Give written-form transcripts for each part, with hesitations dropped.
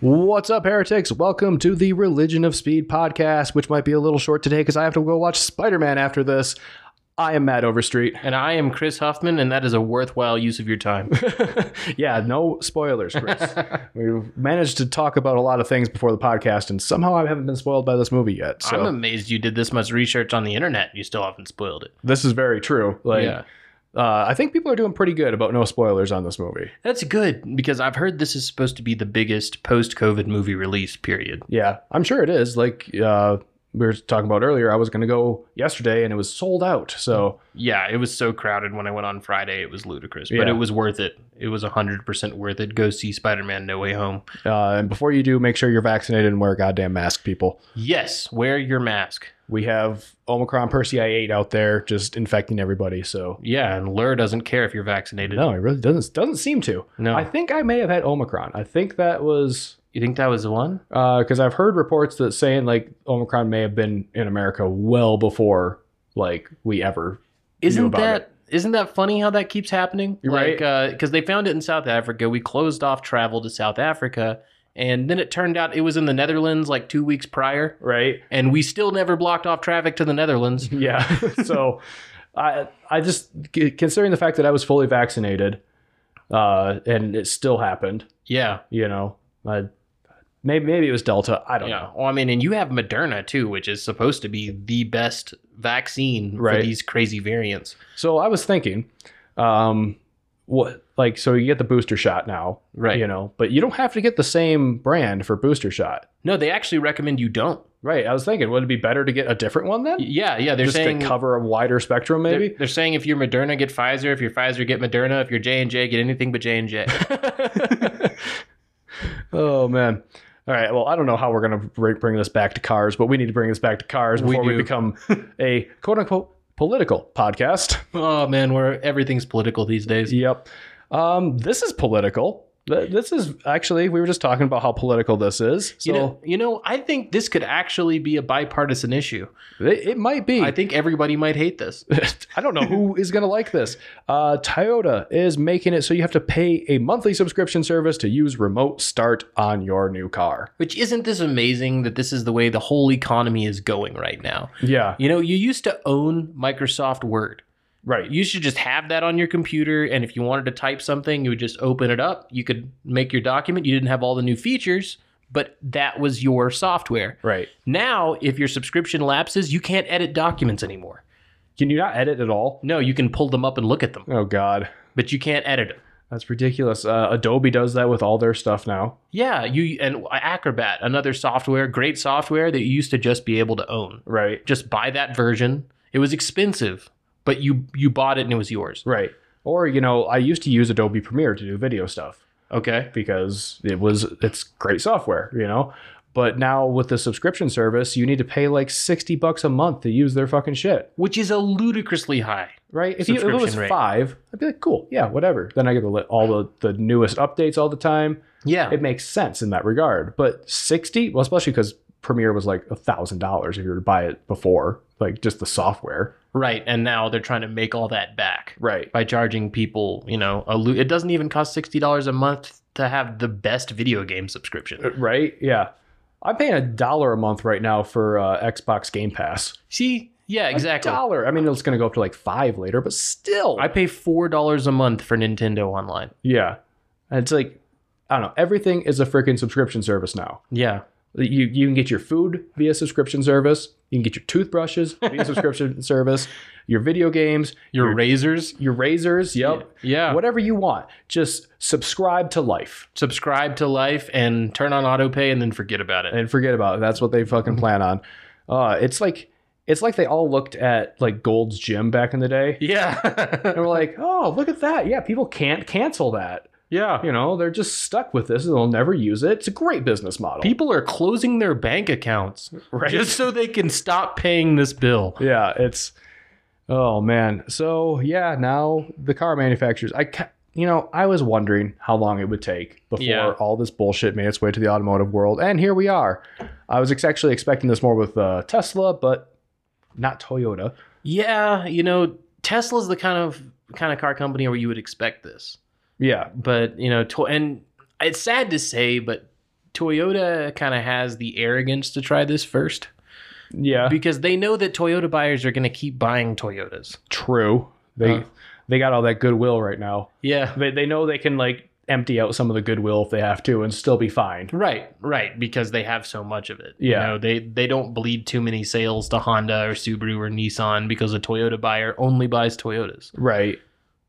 What's up, heretics? Welcome to the Religion of Speed podcast, which might be a little short today because I have to go watch Spider-Man after this. I am Matt Overstreet. And I am Chris Huffman, and that is a worthwhile use of your time. Yeah, no spoilers, Chris. We've managed to talk about a lot of things before the podcast, and somehow I haven't been spoiled by this movie yet. So. I'm amazed you did this much research on the internet. You still haven't spoiled it. This is very true. I think people are doing pretty good about no spoilers on this movie. That's good, because I've heard this is supposed to be the biggest post-COVID movie release, period. Yeah, I'm sure it is. We were talking about earlier, I was going to go yesterday and it was sold out. So yeah, it was so crowded when I went on Friday. It was ludicrous, but it was worth it. It was 100% worth it. Go see Spider-Man No Way Home. And before you do, make sure you're vaccinated and wear a goddamn mask, people. Yes, wear your mask. We have Omicron Persei 8 out there just infecting everybody. So yeah, and Lur doesn't care if you're vaccinated. No, it really doesn't seem to. No. I think I may have had Omicron. I think that was... You think that was the one? Because I've heard reports that saying like Omicron may have been in America well before like we ever knew about it. Isn't that funny how that keeps happening? Right. Because they found it in South Africa. We closed off travel to South Africa. And then it turned out it was in the Netherlands like 2 weeks prior. Right. And we still never blocked off traffic to the Netherlands. Yeah. So I just, considering the fact that I was fully vaccinated and it still happened. Yeah. You know, maybe it was Delta. I don't know. Well, I mean, and you have Moderna too, which is supposed to be the best vaccine for these crazy variants. So I was thinking, so you get the booster shot now, right? You know, but you don't have to get the same brand for booster shot. No, they actually recommend you don't. Right. I was thinking, would it be better to get a different one then? Yeah. They're just saying to cover a wider spectrum, maybe. They're saying if you're Moderna, get Pfizer. If you're Pfizer, get Moderna. If you're J&J, get anything but J&J. Oh man. All right. Well, I don't know how we're going to bring this back to cars, but we need to bring this back to cars before we become a quote unquote political podcast. Oh man, where everything's political these days. Yep. This is political. This is actually, we were just talking about how political this is. So you know, I think this could actually be a bipartisan issue. It might be. I think everybody might hate this. I don't know who is going to like this. Toyota is making it so you have to pay a monthly subscription service to use remote start on your new car. Which, isn't this amazing that this is the way the whole economy is going right now? Yeah. You know, you used to own Microsoft Word. Right. You should just have that on your computer, and if you wanted to type something, you would just open it up. You could make your document. You didn't have all the new features, but that was your software. Right. Now, if your subscription lapses, you can't edit documents anymore. Can you not edit at all? No, you can pull them up and look at them. Oh, God. But you can't edit them. That's ridiculous. Adobe does that with all their stuff now. Yeah, and Acrobat, another software, great software that you used to just be able to own. Right. Just buy that version. It was expensive, but you bought it and it was yours. Right. Or, you know, I used to use Adobe Premiere to do video stuff. Okay. Because it's great software, you know? But now with the subscription service, you need to pay like $60 a month to use their fucking shit. Which is a ludicrously high. Right? If it was rate. $5, I'd be like, cool, yeah, whatever. Then I get all the newest updates all the time. Yeah. It makes sense in that regard. But 60, well, especially because Premiere was like $1,000 if you were to buy it before, like just the software. Right. And now they're trying to make all that back. Right. By charging people, you know, it doesn't even cost $60 a month to have the best video game subscription. Right? Yeah. I'm paying $1 a month right now for Xbox Game Pass. See? Yeah, exactly. $1. I mean, it's going to go up to like $5 later, but still. I pay $4 a month for Nintendo Online. Yeah. And it's like, I don't know. Everything is a freaking subscription service now. Yeah. You can get your food via subscription service. You can get your toothbrushes via subscription service. Your video games. Your razors. Your razors. Yep. Yeah. Whatever you want. Just subscribe to life. Subscribe to life and turn on autopay and then forget about it. And forget about it. That's what they fucking plan on. It's like they all looked at like Gold's Gym back in the day. Yeah. And we're like, oh, look at that. Yeah, people can't cancel that. Yeah. You know, they're just stuck with this. They'll never use it. It's a great business model. People are closing their bank accounts just so they can stop paying this bill. Yeah, oh man. So yeah, now the car manufacturers, I was wondering how long it would take before all this bullshit made its way to the automotive world. And here we are. I was actually expecting this more with Tesla, but not Toyota. Yeah. You know, Tesla's the kind of car company where you would expect this. Yeah. But, you know, and it's sad to say, but Toyota kind of has the arrogance to try this first Yeah. because they know that Toyota buyers are going to keep buying Toyotas. True. They got all that goodwill right now. Yeah. They know they can like empty out some of the goodwill if they have to and still be fine. Right, because they have so much of it. Yeah. You know, they don't bleed too many sales to Honda or Subaru or Nissan because a Toyota buyer only buys Toyotas. Right.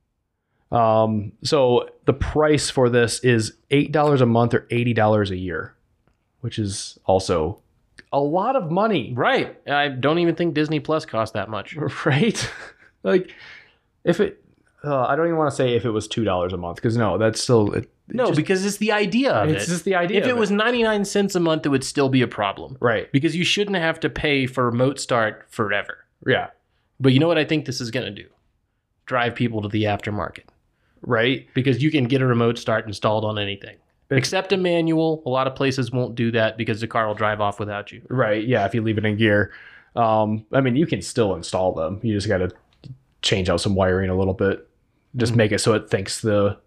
So the price for this is $8 a month or $80 a year, which is also a lot of money. Right. I don't even think Disney Plus cost that much. Right? Like, if it, I don't even want to say if it was $2 a month, because no, that's still, Because it's the idea of it. it's just the idea. If it was 99 cents a month, it would still be a problem. right. Because you shouldn't have to pay for remote start forever. Yeah. But you know what I think this is going to do? Drive people to the aftermarket. Right. Because you can get a remote start installed on anything. Except a manual. A lot of places won't do that because the car will drive off without you. Right. Yeah. If you leave it in gear. I mean, you can still install them. You just got to change out some wiring a little bit. Just make it so it thinks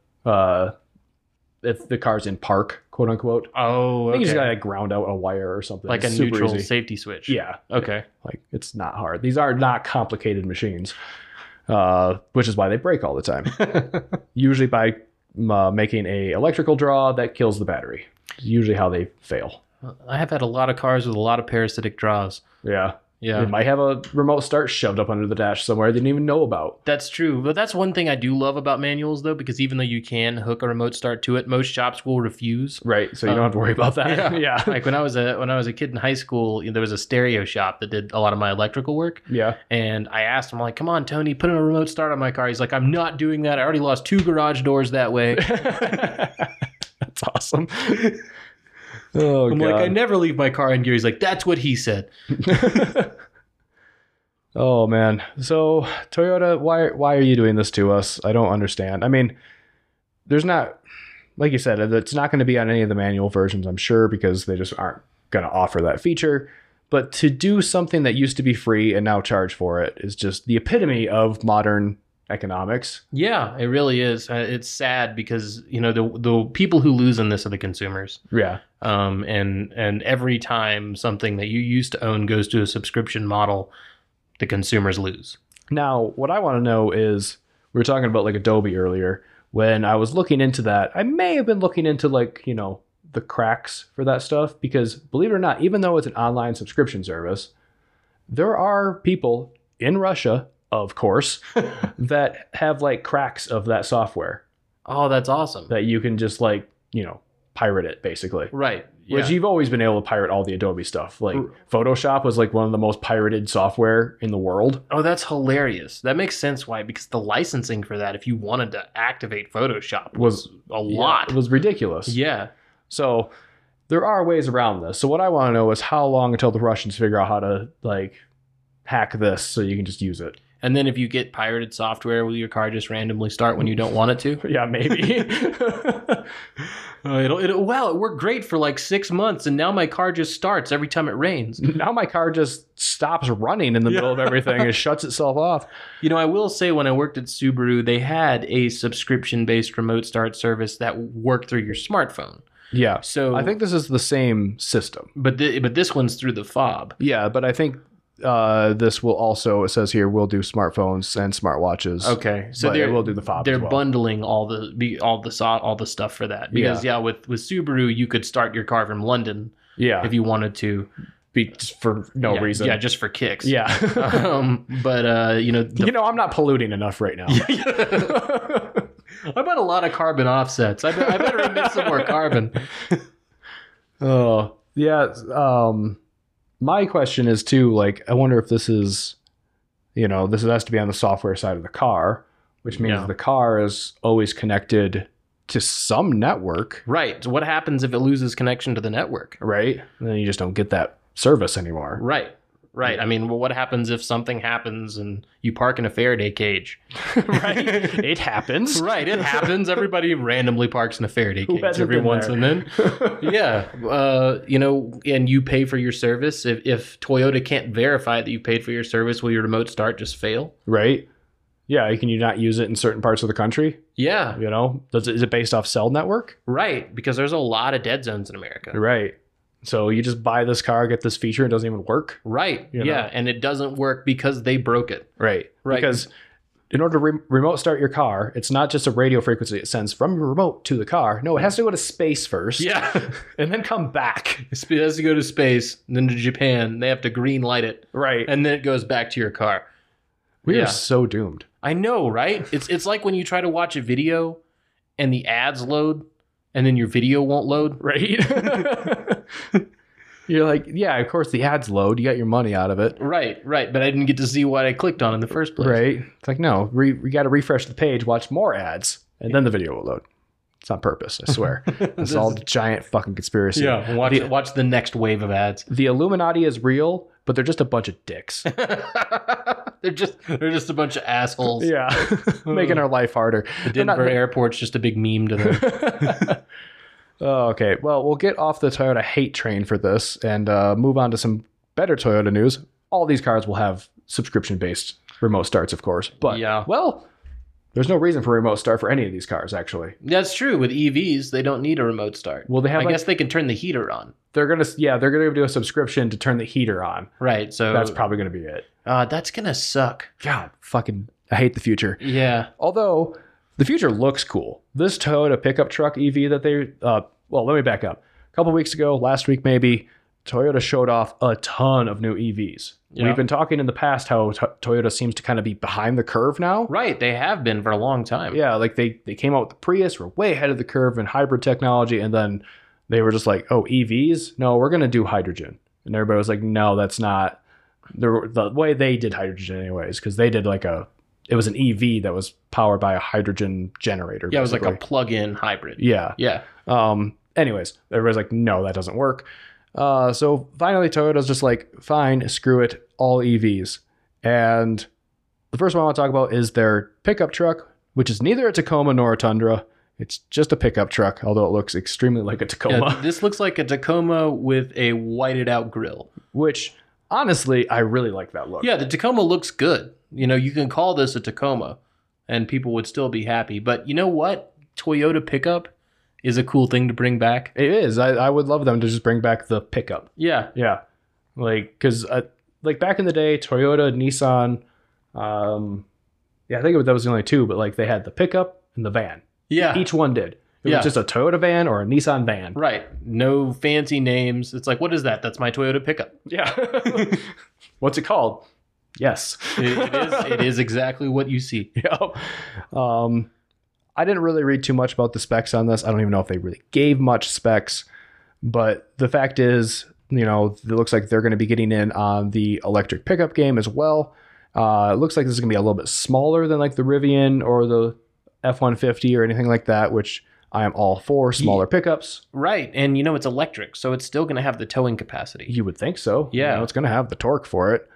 if the car's in park, quote unquote. Oh, I think okay. you just got to ground out a wire or something. Like a It's super neutral easy. safety switch. Yeah. Okay. Like, it's not hard. These are not complicated machines, which is why they break all the time. Usually by making a electrical draw that kills the battery. Usually how they fail. I have had a lot of cars with a lot of parasitic draws. Yeah. Yeah. They might have a remote start shoved up under the dash somewhere they didn't even know about. That's true. But that's one thing I do love about manuals, though, because even though you can hook a remote start to it, most shops will refuse. Right. So you don't have to worry about that. Yeah. Like when I was a kid in high school, there was a stereo shop that did a lot of my electrical work. Yeah. And I asked him, like, come on, Tony, put in a remote start on my car. He's like, I'm not doing that. I already lost 2 garage doors that way. That's awesome. Oh, I'm God. like, I never leave my car in gear. He's like, that's what he said. Oh, man. So, Toyota, why are you doing this to us? I don't understand. I mean, there's not, like you said, it's not going to be on any of the manual versions, I'm sure, because they just aren't going to offer that feature. But to do something that used to be free and now charge for it is just the epitome of modern economics. Yeah, it really is. It's sad because, you know, the people who lose in this are the consumers. Yeah. And every time something that you used to own goes to a subscription model, the consumers lose. Now, what I want to know is, we were talking about like Adobe earlier. When I was looking into that, I may have been looking into like, you know, the cracks for that stuff, because believe it or not, even though it's an online subscription service, there are people in Russia, of course, that have like cracks of that software Oh, that's awesome. that you can just like, you know, pirate it basically. Right. Which you've always been able to pirate all the Adobe stuff. Like Photoshop was like one of the most pirated software in the world. Oh, that's hilarious. That makes sense. Why? Because the licensing for that, if you wanted to activate Photoshop, was a lot. It was ridiculous. Yeah. So there are ways around this. So what I want to know is how long until the Russians figure out how to like hack this so you can just use it. And then if you get pirated software, will your car just randomly start when you don't want it to? Yeah, maybe. Wow, it worked great for like 6 months, and now my car just starts every time it rains. Now my car just stops running in the middle of everything and shuts itself off. You know, I will say when I worked at Subaru, they had a subscription-based remote start service that worked through your smartphone. Yeah. So I think this is the same system. but this one's through the fob. Yeah, but I think this will also, it says here, will do smartphones and smartwatches. Okay, so But it will do the fob They're as well. bundling all the stuff for that because with Subaru you could start your car from London Yeah. if you wanted to, just for no reason. Yeah, just for kicks. Yeah. But you know, I'm not polluting enough right now. I bought a lot of carbon offsets. I better emit some more carbon. Oh, yeah. My question is too, like, I wonder if this is, you know, this has to be on the software side of the car, which means the car is always connected to some network. Right. So what happens if it loses connection to the network? Right. And then you just don't get that service anymore. Right. Right. I mean, well, what happens if something happens and you park in a Faraday cage? Right. It happens. Right. It happens. Everybody randomly parks in a Faraday cage hasn't every been once there? and then. Yeah. You know, and you pay for your service. If Toyota can't verify that you paid for your service, will your remote start just fail? Right. Yeah, can you not use it in certain parts of the country? Yeah, You know, is it based off cell network? right. Because there's a lot of dead zones in America. Right. So you just buy this car, get this feature, it doesn't even work. Right. You know? Yeah, and it doesn't work because they broke it. Right. Right. Because in order to remote start your car, it's not just a radio frequency it sends from your remote to the car. No, it has to go to space first. Yeah. And then come back. It has to go to space, and then to Japan. They have to green light it, Right. and then it goes back to your car. We Yeah. are so doomed. I know, right? It's like when you try to watch a video and the ads load and then your video won't load. Right. You're like, yeah, of course the ads load. You got your money out of it. Right. But I didn't get to see what I clicked on in the first place. Right. It's like, no, we got to refresh the page, watch more ads, and then the video will load. It's on purpose, I swear. It's all a giant fucking conspiracy. Yeah. Watch the next wave of ads. The Illuminati is real, but they're just a bunch of dicks. They're just a bunch of assholes. Yeah. Making our life harder. The Denver airport's just a big meme to them. Oh, okay. Well, we'll get off the Toyota hate train for this and move on to some better Toyota news. All these cars will have subscription-based remote starts, of course. But, Yeah. well, there's no reason for a remote start for any of these cars, actually. That's true. With EVs, they don't need a remote start. Well, they have I guess they can turn the heater on. they're gonna do a subscription to turn the heater on. Right. So That's probably gonna be it. that's gonna suck. God, fucking, I hate the future. Yeah. Although the future looks cool. This Toyota pickup truck EV that well, let me back up. A couple weeks ago, last week maybe, Toyota showed off a ton of new EVs. Yeah. We've been talking in the past how Toyota seems to kind of be behind the curve now. Right. They have been for a long time. Yeah, like they came out with the Prius, were way ahead of the curve in hybrid technology, and then they were just like, oh, EVs? No, we're going to do hydrogen. And everybody was like, no, that's not the way they did hydrogen anyways, because they did it was an EV that was powered by a hydrogen generator. Yeah, it was like a basically. plug-in hybrid. Yeah. Yeah. Anyways, everybody's like, no, that doesn't work. So finally, Toyota's just like, fine, screw it, all EVs. And the first one I want to talk about is their pickup truck, which is neither a Tacoma nor a Tundra. It's just a pickup truck, although it looks extremely like a Tacoma. Yeah, this looks like a Tacoma with a whited out grill. Which, honestly, I really like that look. Yeah, the Tacoma looks good. You know, you can call this a Tacoma and people would still be happy. But you know what? Toyota pickup is a cool thing to bring back. It is. I would love them to just bring back the pickup. Yeah. Yeah. Like, because like back in the day, Toyota, Nissan, yeah, I think that was the only two, but like they had the pickup and the van. Yeah. Each one did. It Yeah. was just a Toyota van or a Nissan van. Right. No fancy names. It's like, what is that? That's my Toyota pickup. Yeah. What's it called? Yes. It is exactly what you see. Yep. I didn't really read too much about the specs on this. I don't even know if they really gave much specs, but the fact is, you know, it looks like they're going to be getting in on the electric pickup game as well. It looks like this is going to be a little bit smaller than like the Rivian or the F-150 or anything like that, which I am all for, smaller pickups. Right. And you know, it's electric, so it's still going to have the towing capacity. You would think so. Yeah. You know, it's going to have the torque for it.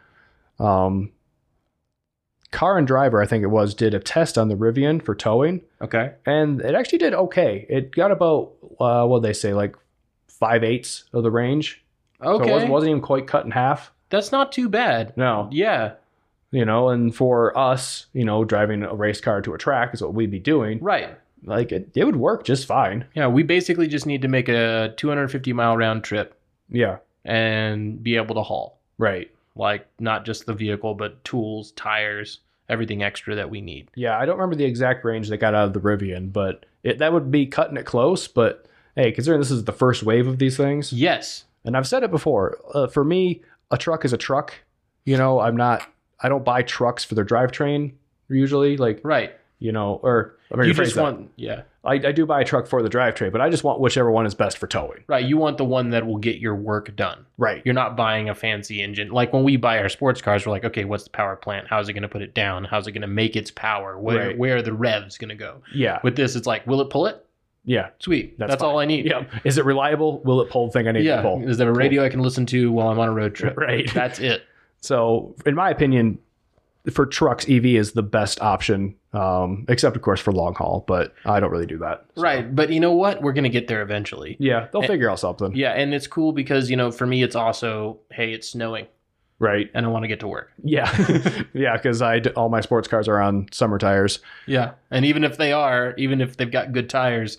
Car and Driver, I think it was, did a test on the Rivian for towing, Okay. and it actually did okay. It got about, what did they say, like 5/8 of the range. Okay. So it wasn't even quite cut in half. That's not too bad. No. Yeah. You know, and for us, you know, driving a race car to a track is what we'd be doing. Right. Like, it would work just fine. Yeah, we basically just need to make a 250-mile round trip Yeah. and be able to haul. Right. Like, not just the vehicle, but tools, tires, everything extra that we need. Yeah, I don't remember the exact range they got out of the Rivian, but that would be cutting it close. But hey, considering this is the first wave of these things, Yes. and I've said it before, for me, a truck is a truck. You know, I don't buy trucks for their drivetrain usually. Like, Right. you know, or I mean, You just want, yeah. I do buy a truck for the drivetrain, but I just want whichever one is best for towing. Right. You want the one that will get your work done. Right. You're not buying a fancy engine. Like when we buy our sports cars, we're like, okay, what's the power plant? How's it going to put it down? How's it going to make its power? Right. Where are the revs going to go? Yeah. With this, it's like, will it pull it? Yeah. Sweet. That's fine. all I need. Yeah. Is it reliable? Will it pull the thing I need to Yeah. pull? Is there a radio I can listen to while I'm on a road trip? Right. That's it. So, in my opinion, for trucks, EV is the best option, except of course for long haul. But I don't really do that. So. Right. But you know what? We're going to get there eventually. Yeah, they'll figure out something. Yeah. And it's cool because, you know, for me, it's also, hey, it's snowing. Right. and I want to get to work. Yeah. Yeah, because all my sports cars are on summer tires. Yeah. And even if they've got good tires,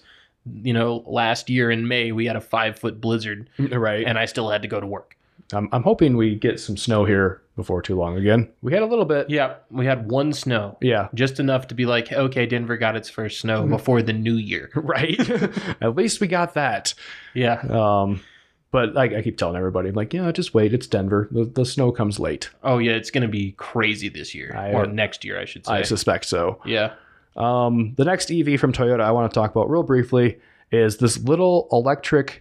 last year in May, we had a 5-foot blizzard. Right. And I still had to go to work. I'm hoping we get some snow here before too long again. We had a little bit. Yeah. We had one snow. Yeah. Just enough to be like, okay, Denver got its first snow before the new year. Right. At least we got that. Yeah. But I keep telling everybody, I'm like, yeah, just wait. It's Denver. The snow comes late. Oh, yeah. It's going to be crazy this year. Or next year, I should say. I suspect so. Yeah. The next EV from Toyota I want to talk about real briefly is this little electric,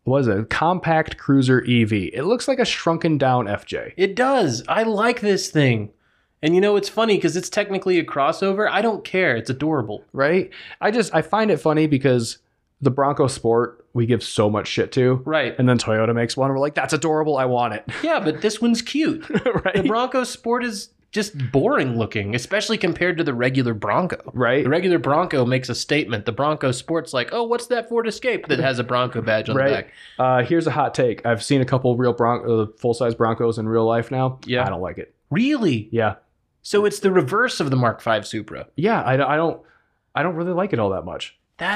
compact cruiser EV. It looks like a shrunken down FJ. It does. I like this thing. And it's funny because it's technically a crossover. I don't care. It's adorable. Right? I find it funny because the Bronco Sport we give so much shit to. Right. And then Toyota makes one. We're like, that's adorable. I want it. Yeah, but this one's cute. Right. The Bronco Sport is just boring looking, especially compared to the regular Bronco. Right. The regular Bronco makes a statement. The Bronco Sport's like, oh, what's that Ford Escape that has a Bronco badge on the back? Here's a hot take. I've seen a couple real full-size Broncos in real life now. Yeah. I don't like it. Really? Yeah. So it's the reverse of the Mark V Supra. Yeah, I don't really like it all that much.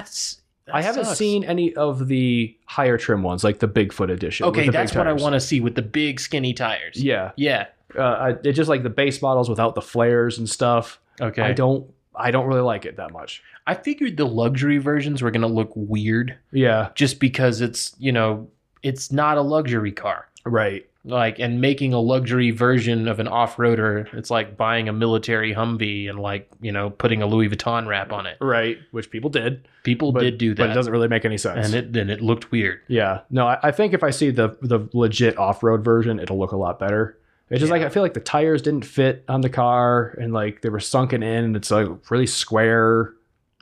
I haven't seen any of the higher trim ones, like the Bigfoot edition. Okay, that's what I want to see with the big skinny tires. Yeah. Yeah. It's just like the base models without the flares and stuff. Okay. I don't really like it that much. I figured the luxury versions were going to look weird. Yeah. Just because it's not a luxury car. Right. And making a luxury version of an off-roader, it's like buying a military Humvee and putting a Louis Vuitton wrap on it. Right, which people did. People did do that. But it doesn't really make any sense. And it looked weird. Yeah. No, I think if I see the legit off-road version, it'll look a lot better. It's just I feel like the tires didn't fit on the car and they were sunken in and it's really square.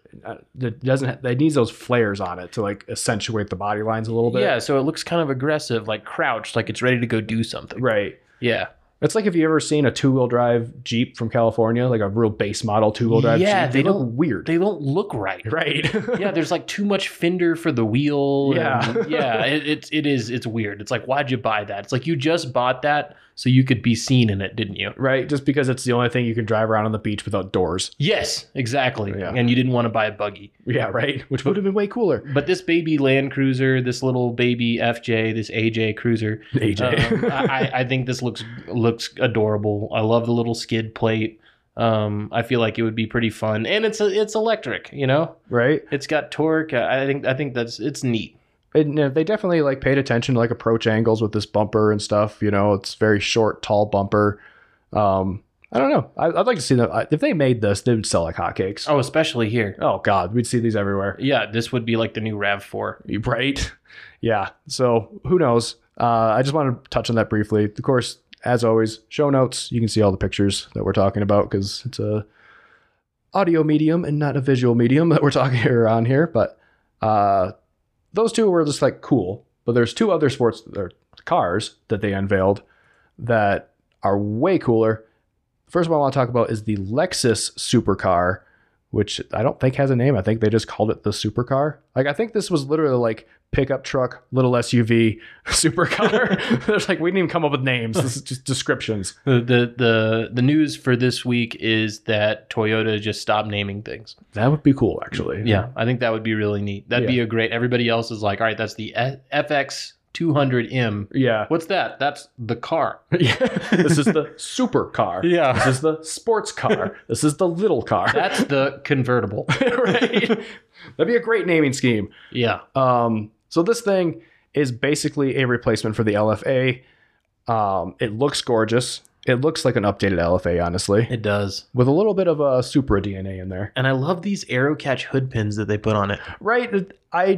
It needs those flares on it to accentuate the body lines a little bit. Yeah, so it looks kind of aggressive, crouched, like it's ready to go do something. Right. Yeah. It's like if you ever seen a 2-wheel drive Jeep from California, like a real base model 2-wheel drive Jeep. They look weird. They don't look right. Right. Yeah, there's too much fender for the wheel. Yeah. And it's weird. It's like, why'd you buy that? It's like you just bought that so you could be seen in it, didn't you? Right. Just because it's the only thing you can drive around on the beach without doors. Yes, exactly. Yeah. And you didn't want to buy a buggy. Yeah, right. Which would have been way cooler. But this baby Land Cruiser, this little baby FJ, this AJ Cruiser. AJ. I think this looks adorable. I love the little skid plate. I feel like it would be pretty fun. And it's electric, Right. It's got torque. I think it's neat. And they definitely paid attention to approach angles with this bumper and stuff. It's very short, tall bumper. I don't know. I'd like to see them. If they made this, they would sell like hotcakes. Oh, especially here. Oh God, we'd see these everywhere. Yeah, this would be like the new RAV4. Right. Yeah. So who knows? I just want to touch on that briefly. Of course, as always, show notes. You can see all the pictures that we're talking about because it's a audio medium and not a visual medium that we're talking on here. But those two were just cool. But there's two other sports or cars that they unveiled that are way cooler. First one I want to talk about is the Lexus supercar, which I don't think has a name. I think they just called it the supercar. I think this was literally pickup truck, little SUV, supercar. There's we didn't even come up with names. This is just descriptions. The news for this week is that Toyota just stopped naming things. That would be cool, actually. Yeah, I think that would be really neat. That'd be a great. Everybody else is like, all right, that's the FX 200M. Yeah. What's that? That's the car. Yeah. This is the supercar. Yeah. This is the sports car. This is the little car. That's the convertible. Right. That'd be a great naming scheme. Yeah. So this thing is basically a replacement for the LFA. It looks gorgeous. It looks like an updated LFA, honestly. It does. With a little bit of a Supra DNA in there. And I love these Aero Catch hood pins that they put on it. Right.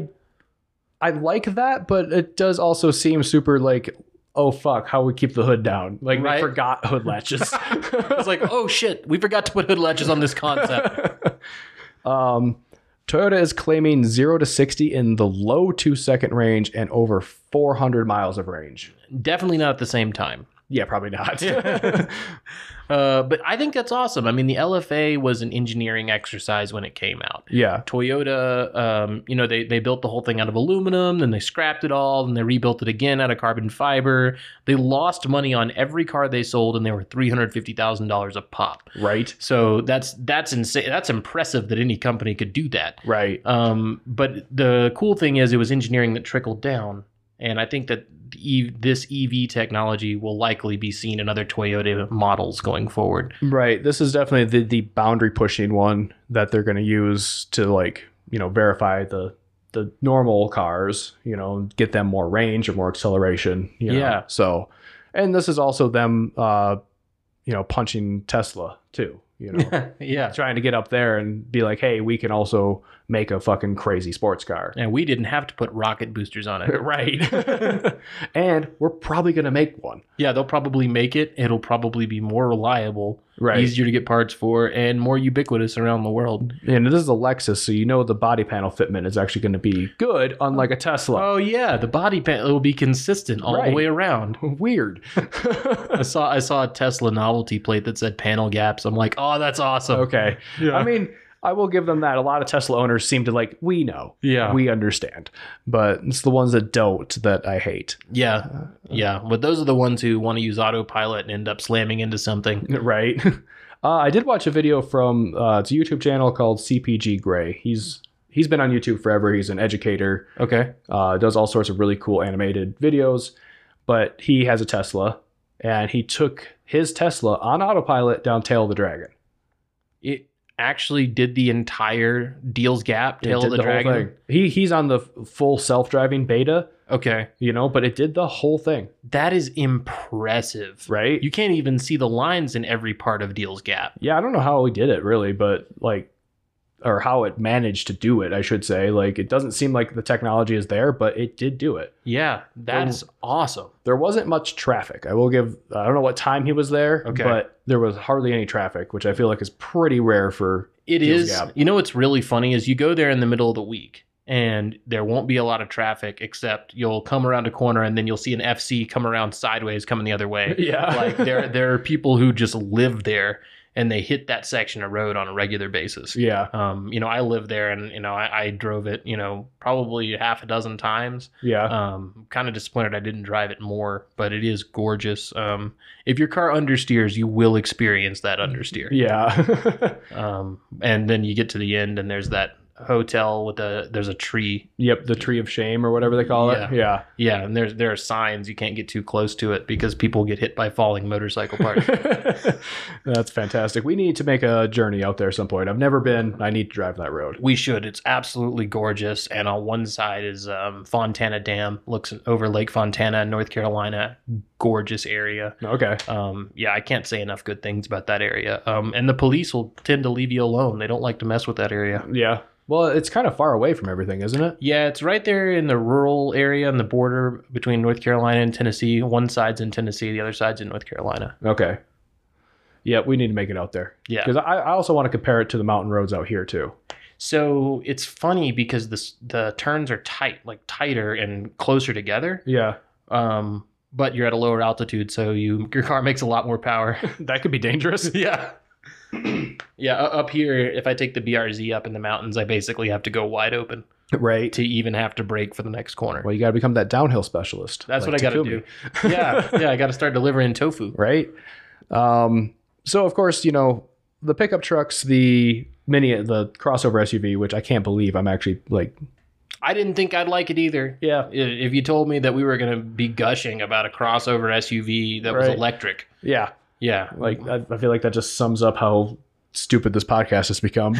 I like that, but it does also seem super oh fuck, how we keep the hood down. They forgot hood latches. It's oh shit, we forgot to put hood latches on this concept. Toyota is claiming 0 to 60 in the low 2-second range and over 400 miles of range. Definitely not at the same time. Yeah, probably not. But I think that's awesome. I mean, the LFA was an engineering exercise when it came out. Yeah. Toyota, they built the whole thing out of aluminum, then they scrapped it all, and they rebuilt it again out of carbon fiber. They lost money on every car they sold, and they were $350,000 a pop. Right. So that's insane. That's impressive that any company could do that. Right. But the cool thing is it was engineering that trickled down. And I think that this EV technology will likely be seen in other Toyota models going forward. Right. This is definitely the boundary pushing one that they're going to use to verify the normal cars, get them more range or more acceleration. Yeah. So, and this is also them, punching Tesla too. Yeah. Trying to get up there and be like, hey, we can also make a fucking crazy sports car. And we didn't have to put rocket boosters on it. Right. And we're probably going to make one. Yeah, they'll probably make it. It'll probably be more reliable, right, easier to get parts for, and more ubiquitous around the world. And this is a Lexus, so the body panel fitment is actually going to be good, unlike a Tesla. Oh, yeah. The body panel will be consistent all the way around. Weird. I saw a Tesla novelty plate that said panel gaps. I'm like, oh, that's awesome. Okay. Yeah. I mean, I will give them that. A lot of Tesla owners seem to we know. Yeah. We understand. But it's the ones that don't that I hate. Yeah. Yeah. But those are the ones who want to use autopilot and end up slamming into something. Right. I did watch a video from it's a YouTube channel called CPG Gray. He's been on YouTube forever. He's an educator. Okay. Does all sorts of really cool animated videos. But he has a Tesla, and he took his Tesla on autopilot down Tail of the Dragon. It actually did the entire Deal's Gap, Tail of the Dragon. Whole thing. He's on the full self-driving beta. Okay. But it did the whole thing. That is impressive. Right? You can't even see the lines in every part of Deal's Gap. Yeah, I don't know how he did it really, but or how it managed to do it, I should say. It doesn't seem like the technology is there, but it did do it. Yeah, that's awesome. There wasn't much traffic. I don't know what time he was there, but there was hardly any traffic, which I feel like is pretty rare for Deal's Gap. What's really funny is you go there in the middle of the week and there won't be a lot of traffic, except you'll come around a corner and then you'll see an FC come around sideways coming the other way. Yeah. There are people who just live there and they hit that section of road on a regular basis. Yeah. I live there and, I drove it, probably half a dozen times. Yeah. Kind of disappointed I didn't drive it more, but it is gorgeous. If your car understeers, you will experience that understeer. Yeah. And then you get to the end and there's that hotel there's a tree. Yep, the tree of shame or whatever they call it. Yeah. Yeah, and there are signs you can't get too close to it because people get hit by falling motorcycle parts. That's fantastic. We need to make a journey out there at some point. I've never been. I need to drive that road. We should. It's absolutely gorgeous. And on one side is Fontana Dam, looks over Lake Fontana, North Carolina. Gorgeous area. Okay. I can't say enough good things about that area. And the police will tend to leave you alone. They don't like to mess with that area. Yeah. Well, it's kind of far away from everything, isn't it? Yeah, it's right there in the rural area on the border between North Carolina and Tennessee. One side's in Tennessee, the other side's in North Carolina. Okay. Yeah, we need to make it out there. Yeah. Because I also want to compare it to the mountain roads out here, too. So it's funny because the turns are tighter and closer together. Yeah. But you're at a lower altitude, so your car makes a lot more power. That could be dangerous. Yeah. Yeah, up here, if I take the BRZ up in the mountains, I basically have to go wide open. Right. To even have to brake for the next corner. Well, you got to become that downhill specialist. That's what I got to do. Yeah, I got to start delivering tofu. Right. So, of course, the pickup trucks, the crossover SUV, which I can't believe I'm actually I didn't think I'd like it either. Yeah. If you told me that we were going to be gushing about a crossover SUV that was electric. Yeah. Yeah. I feel like that just sums up how stupid this podcast has become.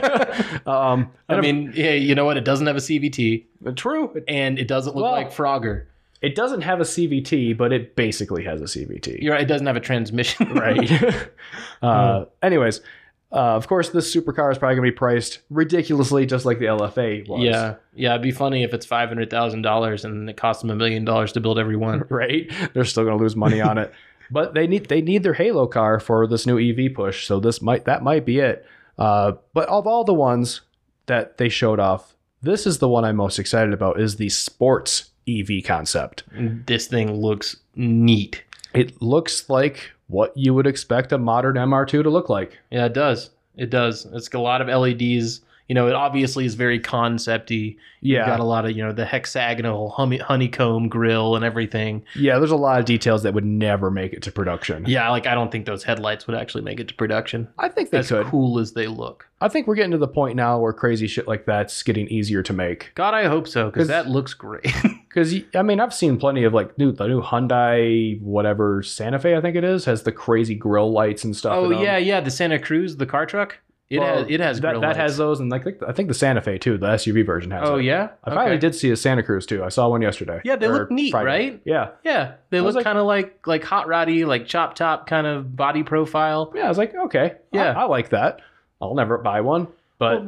I mean, you know what? It doesn't have a CVT. True. And it doesn't look like Frogger. It doesn't have a CVT, but it basically has a CVT. You're right. It doesn't have a transmission. Right. Anyways, of course, this supercar is probably going to be priced ridiculously, just like the LFA was. Yeah. It'd be funny if it's $500,000 and it costs them $1 million to build every one. Right. They're still going to lose money on it. But they need their Halo car for this new EV push, so that might be it. But of all the ones that they showed off, this is the one I'm most excited about, is the sports EV concept. This thing looks neat. It looks like what you would expect a modern MR2 to look like. Yeah, it does. It does. It's got a lot of LEDs. You know, it obviously is very concept-y. Yeah. You've got a lot of, you know, the hexagonal honeycomb grill and everything. Yeah, there's a lot of details that would never make it to production. Yeah, like I don't think those headlights would actually make it to production. I think they As could. cool as they look. I think we're getting to the point now where crazy shit like that's getting easier to make. God, I hope so, because that looks great. Because, I mean, I've seen plenty of like the new Hyundai, whatever, Santa Fe, I think it is, has the crazy grill lights and stuff. Oh, yeah, the Santa Cruz, the car truck. It has grill that lights. has those, and like I think the Santa Fe too, the SUV version has. Oh it. yeah, I finally did see a Santa Cruz too. I saw one yesterday. Yeah, they look neat, Friday. right? Yeah, yeah, they look kind of like hot roddy, like chop top kind of body profile. Yeah, I was like, okay, yeah, I like that. I'll never buy one, but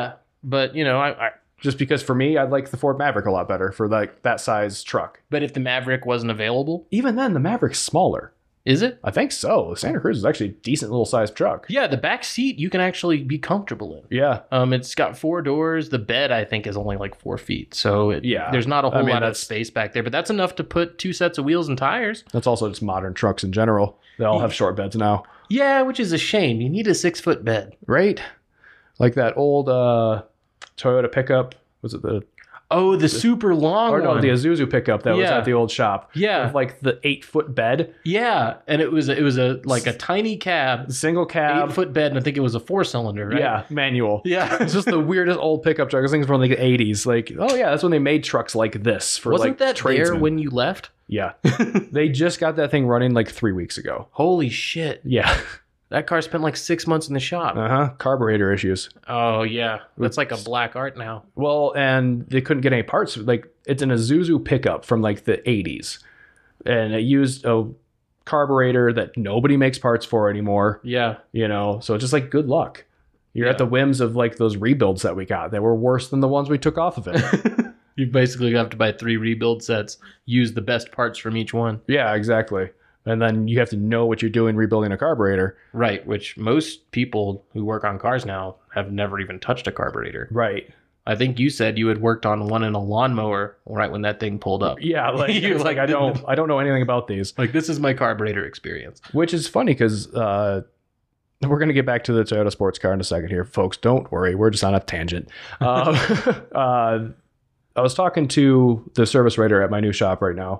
but you know, I just because for me, I like the Ford Maverick a lot better for like that size truck. But if the Maverick wasn't available, even then, the Maverick's smaller. Is it? I think so. The Santa Cruz is actually a decent little sized truck. Yeah, the back seat you can actually be comfortable in. Yeah. It's got 4 doors. The bed I think is only like 4 feet, so there's not a whole lot of space back there. But that's enough to put 2 sets of wheels and tires. That's also just modern trucks in general. They all have short beds now. Yeah, which is a shame. You need a 6-foot bed, right? Like that old Toyota pickup. Was it the super long one? Or no, the Isuzu pickup that was at the old shop. Yeah. With like the 8-foot bed. Yeah. And it was a tiny cab. Single cab. 8-foot bed, and I think it was a 4-cylinder, right? Yeah, manual. Yeah. It's just the weirdest old pickup truck. This thing's from like the 80s. Like, oh yeah, that's when they made trucks like this for Wasn't like that tradesmen. there when you left? Yeah. They just got that thing running like 3 weeks ago. Holy shit. Yeah. That car spent like 6 months in the shop. Carburetor issues. Oh, yeah. That's like a black art now. Well, and they couldn't get any parts. Like, it's an Isuzu pickup from like the 80s. And it used a carburetor that nobody makes parts for anymore. Yeah. You know, so it's just like good luck. You're at the whims of like those rebuilds that we got that were worse than the ones we took off of it. You basically have to buy 3 rebuild sets, use the best parts from each one. Yeah, exactly. And then you have to know what you're doing rebuilding a carburetor. Right, which most people who work on cars now have never even touched a carburetor. Right. I think you said you had worked on one in a lawnmower right when that thing pulled up. Yeah, like you're like I don't know anything about these. Like, this is my carburetor experience. Which is funny because we're going to get back to the Toyota sports car in a second here, folks. Don't worry, we're just on a tangent. I was talking to the service writer at my new shop right now,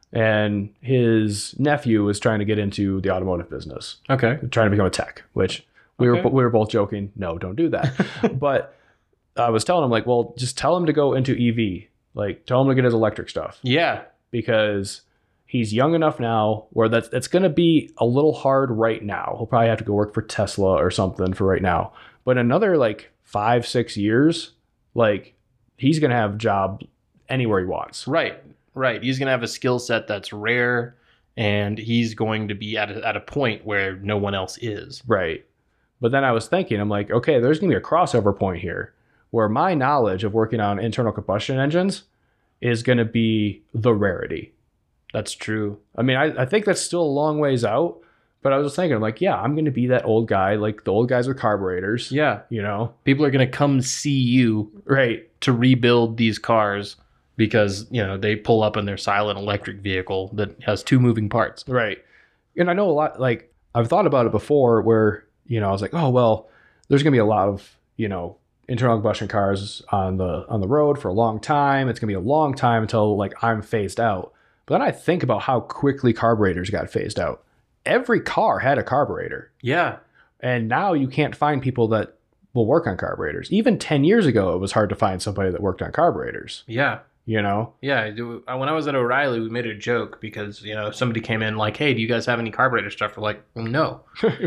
and his nephew was trying to get into the automotive business. Okay. Trying to become a tech, which we were both joking, no, don't do that. But I was telling him, like, well, just tell him to go into EV. Like, tell him to get his electric stuff. Yeah. Because he's young enough now where that's going to be a little hard right now. He'll probably have to go work for Tesla or something for right now. But another, like, 5-6 years, like, he's going to have a job anywhere he wants. Right. He's going to have a skill set that's rare, and he's going to be at a point where no one else is. Right. But then I was thinking, I'm like, okay, there's going to be a crossover point here where my knowledge of working on internal combustion engines is going to be the rarity. That's true. I mean, I think that's still a long ways out, but I was just thinking, I'm like, yeah, I'm going to be that old guy, like the old guys with carburetors. Yeah. You know? People are going to come see you. Right. To rebuild these cars because, you know, they pull up in their silent electric vehicle that has 2 moving parts. Right. And I know a lot, like, I've thought about it before where, you know, I was like, oh, well, there's going to be a lot of, you know, internal combustion cars on the road for a long time. It's going to be a long time until, like, I'm phased out. But then I think about how quickly carburetors got phased out. Every car had a carburetor. Yeah. And now you can't find people that will work on carburetors. Even 10 years ago, it was hard to find somebody that worked on carburetors. Yeah. You know? Yeah. When I was at O'Reilly, we made a joke because, you know, somebody came in like, hey, do you guys have any carburetor stuff? We're like, no.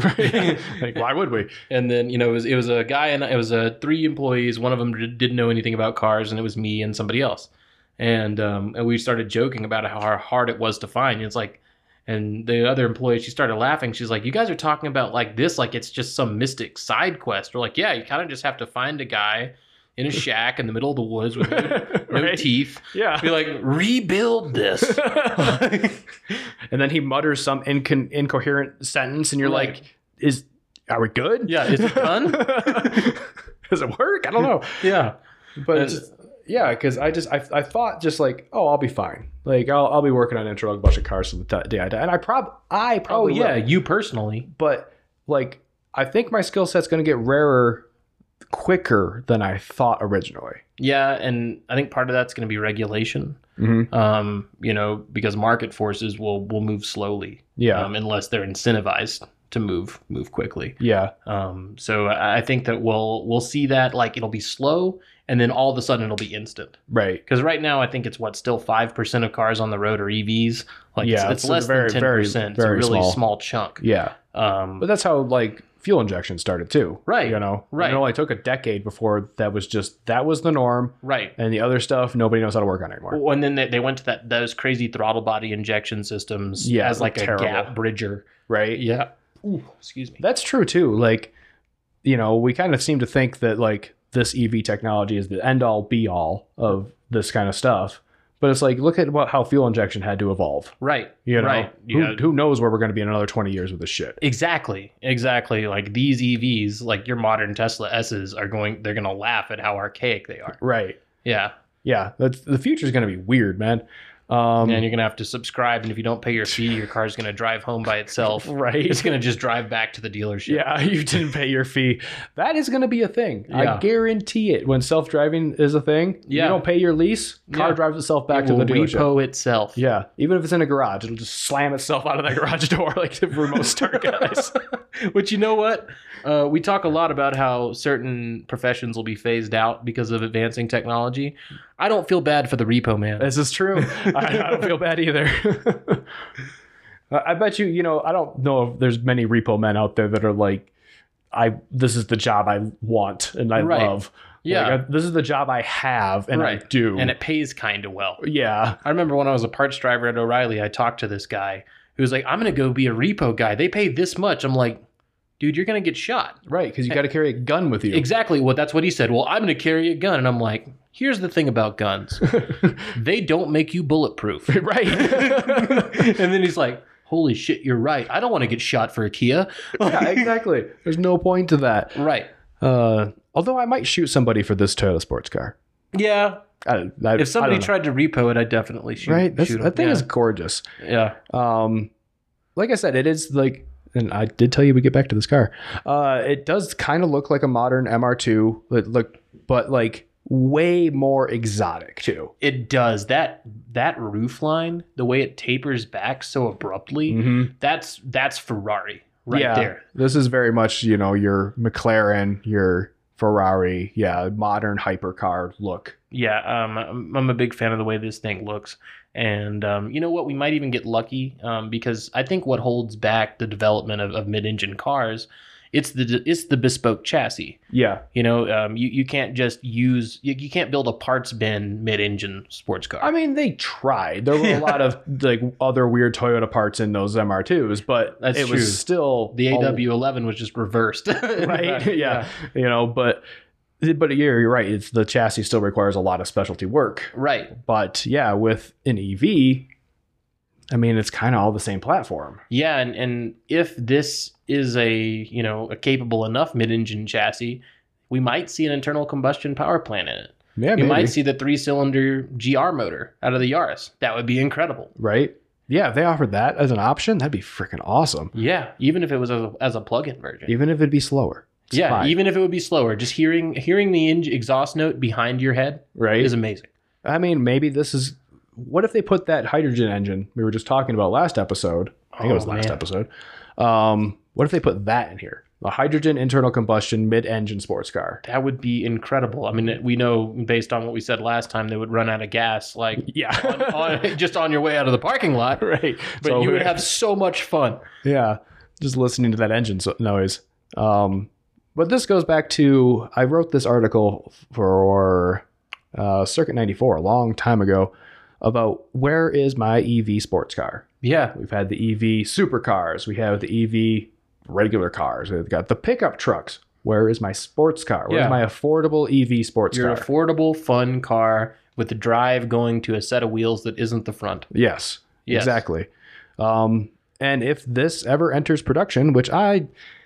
Like, why would we? And then, you know, it was a guy and it was 3 employees. One of them didn't know anything about cars, and it was me and somebody else. And we started joking about how hard it was to find. And it's like, and the other employee, she started laughing. She's like, you guys are talking about like this, like it's just some mystic side quest. We're like, yeah, you kind of just have to find a guy in a shack in the middle of the woods with no teeth. Yeah. Be like, rebuild this. And then he mutters some incoherent sentence, and you're like, are we good? Yeah, is it done? Does it work? I don't know. Yeah. But Yeah, because I thought just like, oh, I'll be fine. Like I'll be working on internal combustion cars till the day I die, and I probably will. You personally, But like I think my skill set's going to get rarer quicker than I thought originally. yeah, and I think part of that's going to be regulation. You know, because market forces will move slowly. Yeah. Unless they're incentivized to move quickly. Yeah. So I think that we'll see that, like, it'll be slow, and then all of a sudden it'll be instant. Right. Because right now I think it's still 5% of cars on the road are EVs. Like, Yeah, it's it's less very, than 10%. very, It's a very really small. small chunk. Yeah. But that's how like fuel injection started too. Right. You know. Right. It only took a decade before that was the norm, Right. and the other stuff nobody knows how to work on anymore. Well, and then they went to those crazy throttle body injection systems Yeah, as like a terrible. gap bridger. Right. Yeah. Ooh, excuse me. That's true too. Like, you know, we kind of seem to think that like this EV technology is the end all be all of this kind of stuff. But it's like, look at how fuel injection had to evolve. Right. You know, Right. Yeah. who knows where we're going to be in another 20 years with this shit. Exactly. Like these EVs, like your modern Tesla S's they're going to laugh at how archaic they are. Right. Yeah. Yeah. The future's going to be weird, man. And you're going to have to subscribe. And if you don't pay your fee, your car's going to drive home by itself. Right. It's going to just drive back to the dealership. Yeah, you didn't pay your fee. That is going to be a thing. Yeah. I guarantee it. When self-driving is a thing, Yeah. you don't pay your lease, car Yeah. drives itself back It to will the dealership. repo itself. Yeah, even if it's in a garage, it'll just slam itself out of that garage door like the remote start guys. But you know what? We talk a lot about how certain professions will be phased out because of advancing technology. I don't feel bad for the repo man. This is true. I don't feel bad either. I bet you know, I don't know if there's many repo men out there that are like, this is the job I want and I Right. love. Yeah. Like, this is the job I have and I Right. do. And it pays kind of well. Yeah. I remember when I was a parts driver at O'Reilly, I talked to this guy who was like, I'm going to go be a repo guy. They pay this much. I'm like, dude, you're going to get shot. Right, because you got to carry a gun with you. Exactly. Well, that's what he said. Well, I'm going to carry a gun. And I'm like, here's the thing about guns. They don't make you bulletproof. Right. And then he's like, holy shit, you're right. I don't want to get shot for a Kia. Yeah, exactly. There's no point to that. Right. Although I might shoot somebody for this Toyota sports car. Yeah. If somebody I don't know. tried to repo it, I'd definitely shoot. Right, shoot 'em. that thing Yeah. is gorgeous. Yeah. Like I said, it is like, and I did tell you we get back to this car. It does kind of look like a modern MR2, but like way more exotic too. It does. That roof line, the way it tapers back so abruptly, Mm-hmm. that's Ferrari right there. This is very much, you know, your McLaren, your Ferrari, modern hypercar look. Yeah, I'm a big fan of the way this thing looks. And you know what? We might even get lucky because I think what holds back the development of mid-engine cars, it's the bespoke chassis. Yeah. You know, you can't just you can't build a parts bin mid-engine sports car. I mean, they tried. There were a lot of like other weird Toyota parts in those MR2s, but That's it true. was still The AW11 was just reversed. right. Yeah. You know, but you're right. It's the chassis still requires a lot of specialty work. Right. But yeah, with an EV, I mean, it's kind of all the same platform. Yeah, and if this is a capable enough mid-engine chassis, we might see an internal combustion power plant in it. Yeah, You maybe. might see the 3-cylinder GR motor out of the Yaris. That would be incredible. Right? Yeah, if they offered that as an option, that'd be freaking awesome. Yeah, even if it was as a plug-in version. Even if it'd be slower. It's Yeah, fine. even if it would be slower, just hearing the exhaust note behind your head right? is amazing. I mean, maybe this is. What if they put that hydrogen engine we were just talking about last episode? I think it was last man. episode. What if they put that in here? A hydrogen internal combustion mid-engine sports car. That would be incredible. I mean, we know based on what we said last time, they would run out of gas Yeah. just on your way out of the parking lot. right. But So you would have so much fun. Yeah, just listening to that engine noise. But this goes back to, I wrote this article for Circuit 94 a long time ago about where is my EV sports car. Yeah. We've had the EV supercars. We have the EV regular cars. We've got the pickup trucks. Where is my sports car? Where's Yeah. my affordable EV sports Your car? affordable, fun car with the drive going to a set of wheels that isn't the front. Yes, Yes. exactly. And if this ever enters production, which I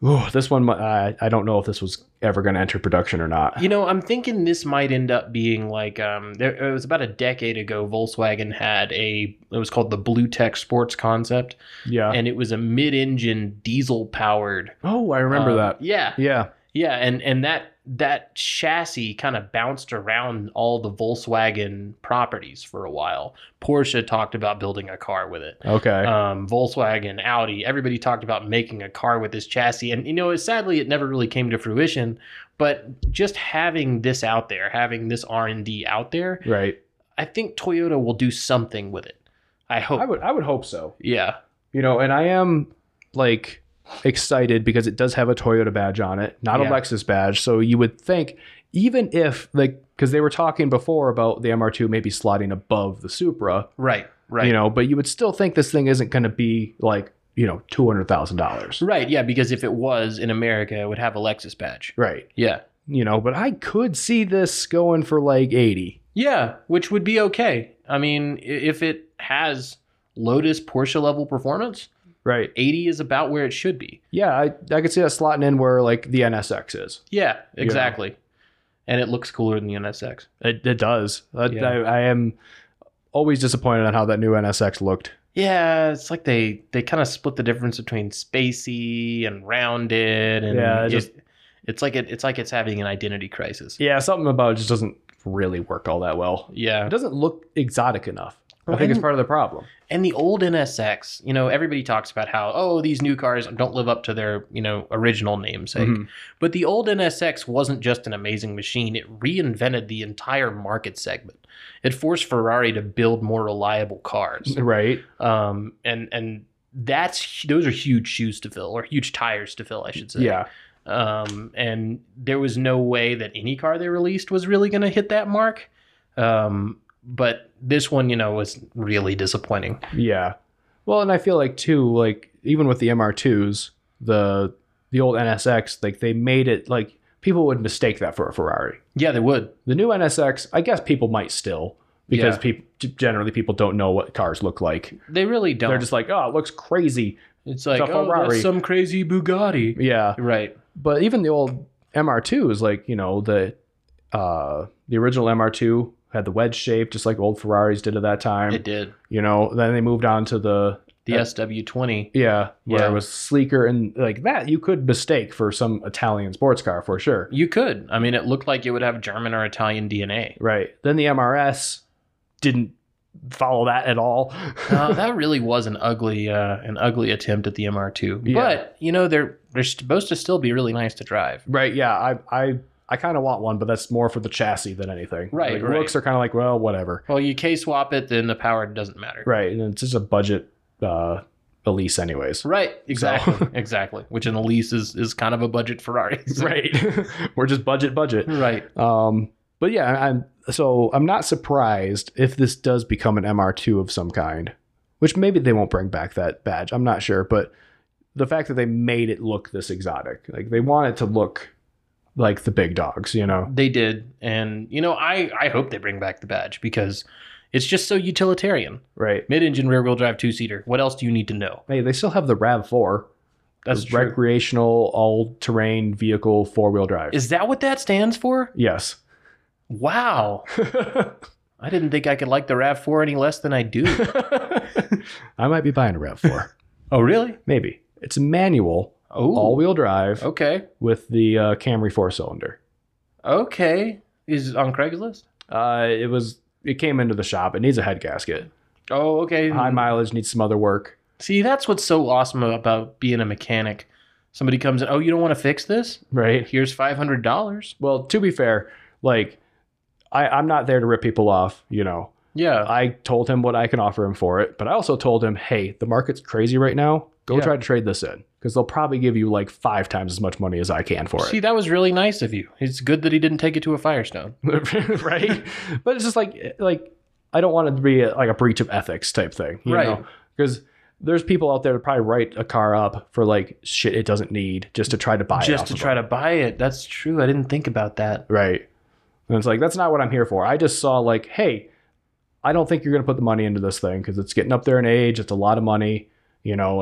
Ooh, this one, I don't know if this was ever going to enter production or not. You know, I'm thinking this might end up being like it was about a decade ago. Volkswagen had it was called the Blue Tech Sports Concept, Yeah. and it was a mid-engine diesel powered. Oh, I remember that. Yeah, Yeah. yeah, and that chassis kind of bounced around all the Volkswagen properties for a while. Porsche talked about building a car with it. Okay. Volkswagen, Audi, everybody talked about making a car with this chassis. And, you know, sadly, it never really came to fruition. But just having this out there, having this R&D out there, Right. I think Toyota will do something with it. I hope. I would hope so. Yeah. You know, and I am like excited because it does have a Toyota badge on it, not a Yeah. Lexus badge. So you would think, even if, like, because they were talking before about the MR2 maybe sliding above the Supra, Right. Right. you know, but you would still think this thing isn't going to be like, you know, $200,000. Right. Yeah. Because if it was in America, it would have a Lexus badge. Right. Yeah. You know, but I could see this going for like 80. Yeah. Which would be okay. I mean, if it has Lotus Porsche level performance, Right. 80 is about where it should be. Yeah, I could see that slotting in where like the NSX is. Yeah, exactly. And it looks cooler than the NSX. It does. Yeah. I am always disappointed on how that new NSX looked. Yeah, it's like they kind of split the difference between spacey and rounded, and Yeah, it's like it's having an identity crisis. Yeah, something about it just doesn't really work all that well. Yeah, It doesn't look exotic enough. I Well, think it's and- part of the problem. and the old NSX, you know, everybody talks about how these new cars don't live up to their original namesake. Mhm. But the old NSX wasn't just an amazing machine; it reinvented the entire market segment. It forced Ferrari to build more reliable cars. Right. And those are huge shoes to fill, or huge tires to fill, I should say. Yeah. And there was no way that any car they released was really going to hit that mark. But this one, was really disappointing. Yeah. Well, and I feel like too, like even with the MR2s, the old NSX, like they made it like people would mistake that for a Ferrari. Yeah, they would. The new NSX, I guess people might still, because Yeah. generally people don't know what cars look like. They really don't. They're just like, oh, it looks crazy. it's like, it's a oh, Ferrari. that's some crazy Bugatti. Yeah. Right. But even the old MR2s, like, the original MR2 had the wedge shape, just like old Ferraris did at that time. It did. Then they moved on to the SW20. where Yeah. it was sleeker, and like that you could mistake for some Italian sports car for sure. You could. I mean, it looked like it would have German or Italian DNA. Right. Then the MRS didn't follow that at all. That really was an ugly attempt at the MR2. Yeah. But they're supposed to still be really nice to drive. Right. Yeah. I kind of want one, but that's more for the chassis than anything. Right, Like, right. looks are kind of like, well, whatever. Well, you K-swap it, then the power doesn't matter. Right. And it's just a budget Elise anyways. Right, exactly, exactly. Which in the lease is kind of a budget Ferrari. So- Right. We're just budget. Right. But yeah, I'm not surprised if this does become an MR2 of some kind, which maybe they won't bring back that badge. I'm not sure, but the fact that they made it look this exotic, like they want it to look like the big dogs, They did. And, I hope they bring back the badge because it's just so utilitarian. Right. Mid-engine rear-wheel drive two-seater. What else do you need to know? Hey, they still have the RAV4. That's the true. recreational all-terrain vehicle 4-wheel drive. Is that what that stands for? Yes. Wow. I didn't think I could like the RAV4 any less than I do. I might be buying a RAV4. Oh, really? Maybe. It's a manual, Oh, all-wheel drive okay. with the Camry 4-cylinder. Okay. Is it on Craigslist? It came into the shop. It needs a head gasket. Oh, okay. High mileage, needs some other work. See, that's what's so awesome about being a mechanic. Somebody comes in, oh, you don't want to fix this? Right. Here's $500. Well, to be fair, like I'm not there to rip people off, Yeah. I told him what I can offer him for it, but I also told him, hey, the market's crazy right now. Go Yeah. try to trade this in, because they'll probably give you like 5 times as much money as I can for See, it. that was really nice of you. It's good that he didn't take it to a Firestone. Right? But it's just like I don't want it to be like a breach of ethics type thing, Right. Because there's people out there that probably write a car up for like shit it doesn't need just to try to buy it. Just off to of try them. to buy it. That's true. I didn't think about that. Right. And it's like, that's not what I'm here for. I just saw like, hey, I don't think you're going to put the money into this thing because it's getting up there in age. It's a lot of money, and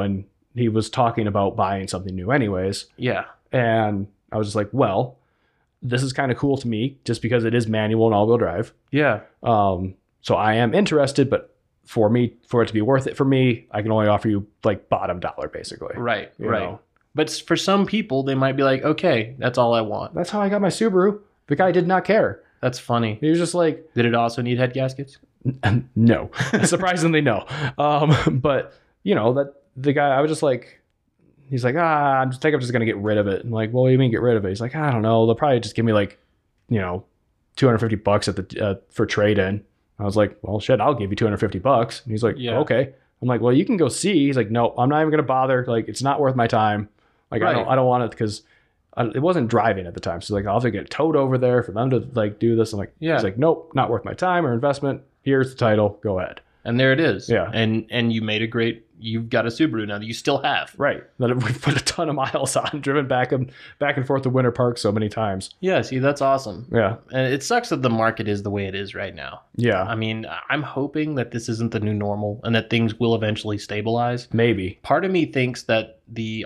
he was talking about buying something new anyways. Yeah. And I was just like, well, this is kind of cool to me just because it is manual and all-wheel drive. Yeah. So I am interested, but for it to be worth it for me, I can only offer you like bottom dollar, basically. Right. You Right. know? But for some people, they might be like, okay, that's all I want. That's how I got my Subaru. The guy did not care. That's funny. He was just like, Did it also need head gaskets? no. Surprisingly, no. But you know, that the guy, I was just like, he's like, I'm just going to get rid of it. I'm like, well, what do you mean get rid of it? He's like, I don't know. They'll probably just give me like, you know, $250 at the for trade-in. I was like, well, shit, I'll give you $250. And he's like, Yeah. okay. I'm like, well, you can go see. He's like, no, I'm not even going to bother. Like, it's not worth my time. Like, Right. I don't want it because it wasn't driving at the time. So like, I'll have to get towed over there for them to like do this. I'm like, Yeah. He's like, nope, not worth my time or investment. Here's the title. Go ahead. And there it is. Yeah. And you've got a Subaru now that you still have. Right. That we've put a ton of miles on, driven back and forth to Winter Park so many times. Yeah, see, that's awesome. Yeah. And it sucks that the market is the way it is right now. Yeah. I mean, I'm hoping that this isn't the new normal and that things will eventually stabilize. Maybe. Part of me thinks that the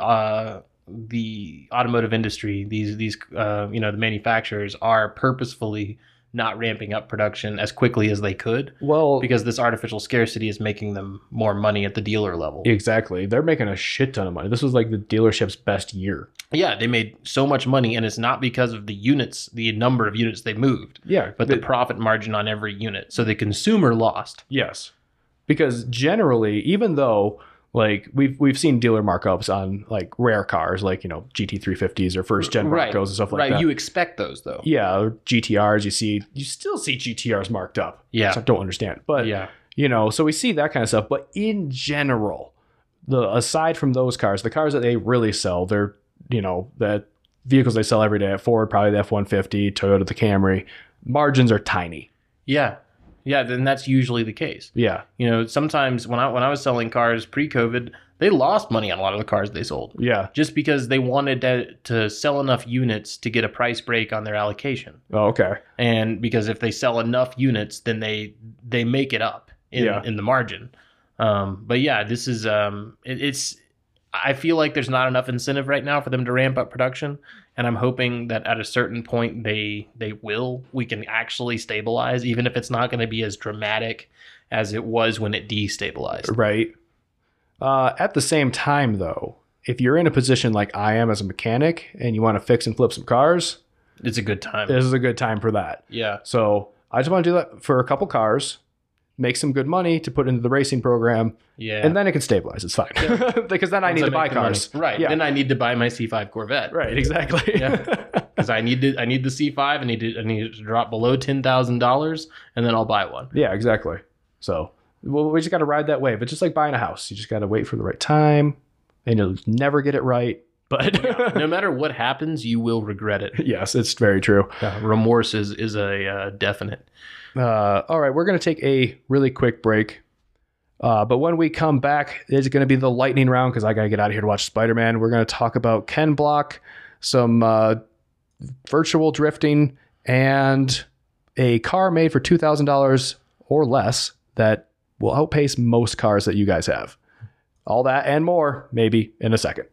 automotive industry, these the manufacturers are purposefully not ramping up production as quickly as they could Well, because this artificial scarcity is making them more money at the dealer level. exactly. They're making a shit ton of money. This was like the dealership's best year. Yeah, they made so much money, and it's not because of the units, the number of units they moved, Yeah. but the profit margin on every unit. So the consumer lost. Yes. Because generally, even though like we've seen dealer markups on like rare cars, like, you know, GT350s or first gen Broncos and stuff like that. You expect those though. Yeah, or GTRs, you still see GTRs marked up. Yeah. So I don't understand. But Yeah. you know, so we see that kind of stuff. But in general, aside from those cars, the cars that they really sell, they're, you know, the vehicles they sell every day at Ford, probably the F-150, Toyota, the Camry, margins are tiny. Yeah. Yeah, then that's usually the case. Yeah. You know, sometimes when I was selling cars pre-COVID, they lost money on a lot of the cars they sold Yeah. just because they wanted to sell enough units to get a price break on their allocation. Oh, okay. And because if they sell enough units, then they make it up in the margin. But yeah, this is it's. I feel like there's not enough incentive right now for them to ramp up production, and I'm hoping that at a certain point we can actually stabilize, even if it's not going to be as dramatic as it was when it destabilized. Right. At the same time, though, if you're in a position like I am as a mechanic and you want to fix and flip some cars, It's a good time. this is a good time for that. Yeah. So I just want to do that for a couple cars, make some good money to put into the racing program, Yeah. and then it can stabilize. It's fine. Because then I need to buy cars. Right. Yeah. Then I need to buy my C5 Corvette. Right, exactly. Yeah. Because I need the C5. I need it to drop below $10,000, and then I'll buy one. Yeah, exactly. So we just got to ride that wave. It's just like buying a house. You just got to wait for the right time, and you'll never get it right. But No matter what happens, you will regret it. yes, it's very true. Remorse is a definite. All right, we're going to take a really quick break. But when we come back, it's going to be the lightning round because I got to get out of here to watch Spider-Man. We're going to talk about Ken Block, some virtual drifting, and a car made for $2,000 or less that will outpace most cars that you guys have. All that and more, maybe in a second.